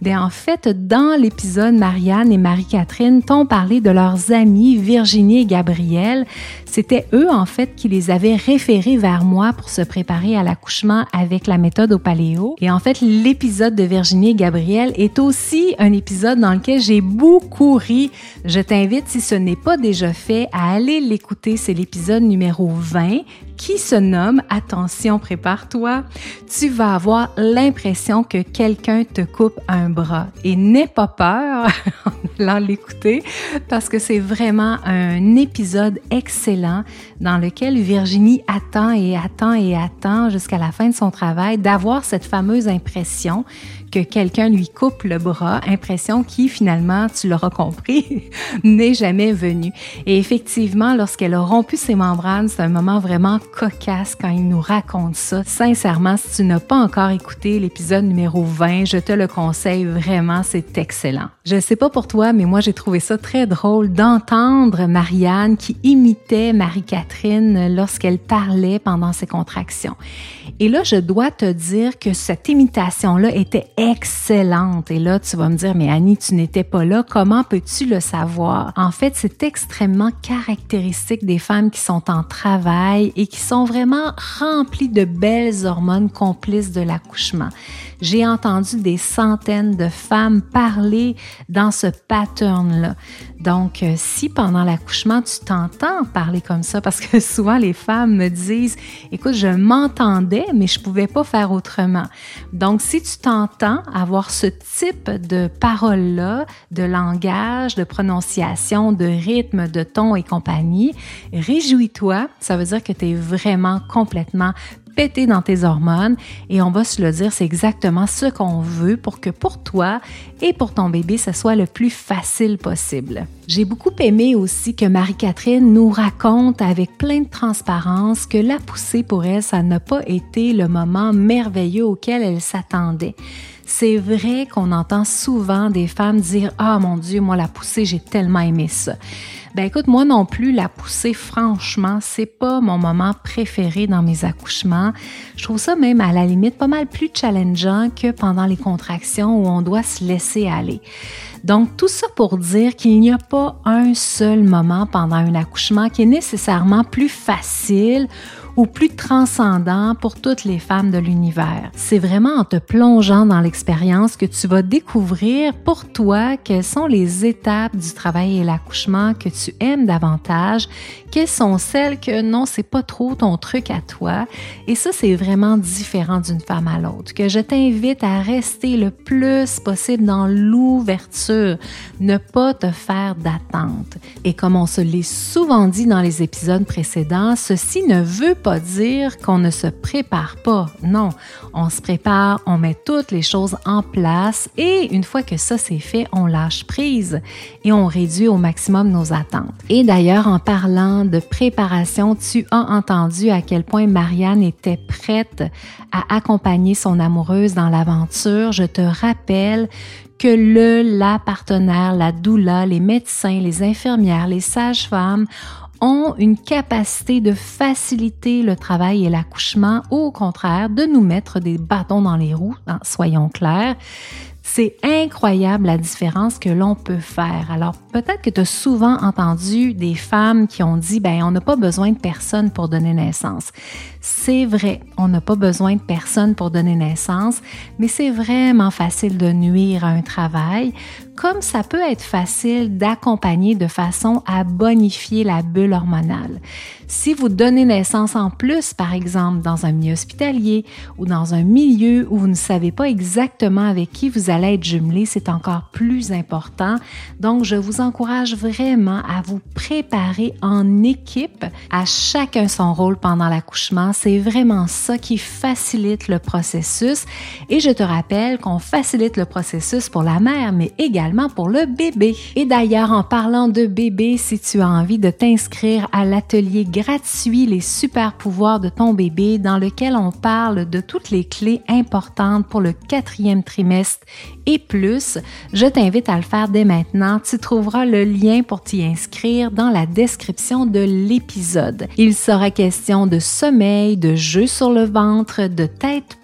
Bien, en fait, dans l'épisode, Marianne et Marie-Catherine t'ont parlé de leurs amis Virginie et Gabriel. C'était eux, en fait, qui les avaient référés vers moi pour se préparer à l'accouchement avec la méthode au paléo. Et en fait, l'épisode de Virginie et Gabriel est aussi un épisode dans lequel j'ai beaucoup ri. Je t'invite, si ce n'est pas déjà fait, à aller l'écouter. C'est l'épisode numéro vingt qui se nomme « Attention, prépare-toi ». Tu vas avoir l'impression que quelqu'un te coupe un bras. Et n'aie pas peur en allant l'écouter parce que c'est vraiment un épisode excellent dans lequel Virginie attend et attend et attend jusqu'à la fin de son travail d'avoir cette fameuse impression que quelqu'un lui coupe le bras, impression qui, finalement, tu l'auras compris, n'est jamais venue. Et effectivement, lorsqu'elle a rompu ses membranes, c'est un moment vraiment cocasse quand il nous raconte ça. Sincèrement, si tu n'as pas encore écouté l'épisode numéro vingt, je te le conseille vraiment, c'est excellent. Je sais pas pour toi, mais moi, j'ai trouvé ça très drôle d'entendre Marianne qui imitait Marie-Catherine lorsqu'elle parlait pendant ses contractions. Et là, je dois te dire que cette imitation-là était excellente. Et là, tu vas me dire, mais Annie, tu n'étais pas là. Comment peux-tu le savoir? En fait, c'est extrêmement caractéristique des femmes qui sont en travail et qui sont vraiment remplies de belles hormones complices de l'accouchement. J'ai entendu des centaines de femmes parler dans ce pattern-là. Donc, euh, si pendant l'accouchement, tu t'entends parler comme ça, parce que souvent les femmes me disent, écoute, je m'entendais, mais je pouvais pas faire autrement. Donc, si tu t'entends avoir ce type de paroles-là, de langage, de prononciation, de rythme, de ton et compagnie, réjouis-toi. Ça veut dire que tu es vraiment complètement pété dans tes hormones et on va se le dire, c'est exactement ce qu'on veut pour que pour toi et pour ton bébé, ce soit le plus facile possible. J'ai beaucoup aimé aussi que Marie-Catherine nous raconte avec plein de transparence que la poussée pour elle, ça n'a pas été le moment merveilleux auquel elle s'attendait. C'est vrai qu'on entend souvent des femmes dire « Ah mon Dieu, moi la poussée, j'ai tellement aimé ça ». Ben écoute, moi non plus, la poussée, franchement, c'est pas mon moment préféré dans mes accouchements. Je trouve ça même à la limite pas mal plus challengeant que pendant les contractions où on doit se laisser aller. Donc, tout ça pour dire qu'il n'y a pas un seul moment pendant un accouchement qui est nécessairement plus facile ou plus transcendant pour toutes les femmes de l'univers. C'est vraiment en te plongeant dans l'expérience que tu vas découvrir pour toi quelles sont les étapes du travail et l'accouchement que tu aimes davantage, quelles sont celles que non, c'est pas trop ton truc à toi. Et ça, c'est vraiment différent d'une femme à l'autre. Que je t'invite à rester le plus possible dans l'ouverture, ne pas te faire d'attente. Et comme on se l'est souvent dit dans les épisodes précédents, ceci ne veut pas dire qu'on ne se prépare pas. Non, on se prépare, on met toutes les choses en place et une fois que ça c'est fait, on lâche prise et on réduit au maximum nos attentes. Et d'ailleurs, en parlant de préparation, tu as entendu à quel point Marianne était prête à accompagner son amoureuse dans l'aventure. Je te rappelle que le, la partenaire, la doula, les médecins, les infirmières, les sages-femmes ont une capacité de faciliter le travail et l'accouchement ou au contraire de nous mettre des bâtons dans les roues, hein, soyons clairs. C'est incroyable la différence que l'on peut faire. Alors, peut-être que tu as souvent entendu des femmes qui ont dit « ben on n'a pas besoin de personne pour donner naissance ». C'est vrai, on n'a pas besoin de personne pour donner naissance, mais c'est vraiment facile de nuire à un travail, comme ça peut être facile d'accompagner de façon à bonifier la bulle hormonale. Si vous donnez naissance en plus, par exemple, dans un milieu hospitalier ou dans un milieu où vous ne savez pas exactement avec qui vous allez être jumelé, c'est encore plus important. Donc, je vous encourage vraiment à vous préparer en équipe, à chacun son rôle pendant l'accouchement. C'est vraiment ça qui facilite le processus. Et je te rappelle qu'on facilite le processus pour la mère, mais également pour le bébé. Et d'ailleurs, en parlant de bébé, si tu as envie de t'inscrire à l'atelier gratuit Les super pouvoirs de ton bébé, dans lequel on parle de toutes les clés importantes pour le quatrième trimestre et plus, je t'invite à le faire dès maintenant. Tu trouveras le lien pour t'y inscrire dans la description de l'épisode. Il sera question de sommeil, de jeu sur le ventre, de tête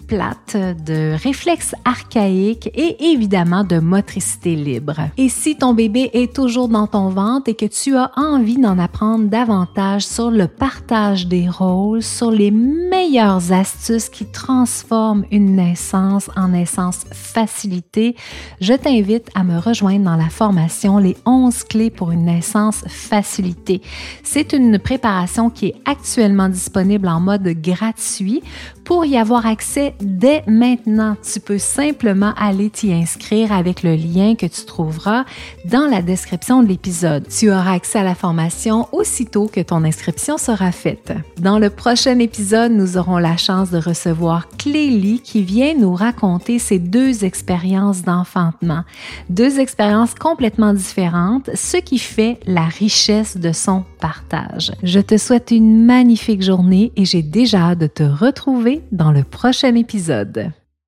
plate, de réflexes archaïques et évidemment de motricité libre. Et si ton bébé est toujours dans ton ventre et que tu as envie d'en apprendre davantage sur le partage des rôles, sur les meilleures astuces qui transforment une naissance en naissance facilitée, je t'invite à me rejoindre dans la formation Les onze clés pour une naissance facilitée. C'est une préparation qui est actuellement disponible en mode gratuit. Pour y avoir accès dès maintenant, tu peux simplement aller t'y inscrire avec le lien que tu trouveras dans la description de l'épisode. Tu auras accès à la formation aussitôt que ton inscription sera faite. Dans le prochain épisode, nous aurons la chance de recevoir Clélie qui vient nous raconter ses deux expériences d'enfantement. Deux expériences complètement différentes, ce qui fait la richesse de son partage. Je te souhaite une magnifique journée et j'ai déjà hâte de te retrouver dans le prochain épisode.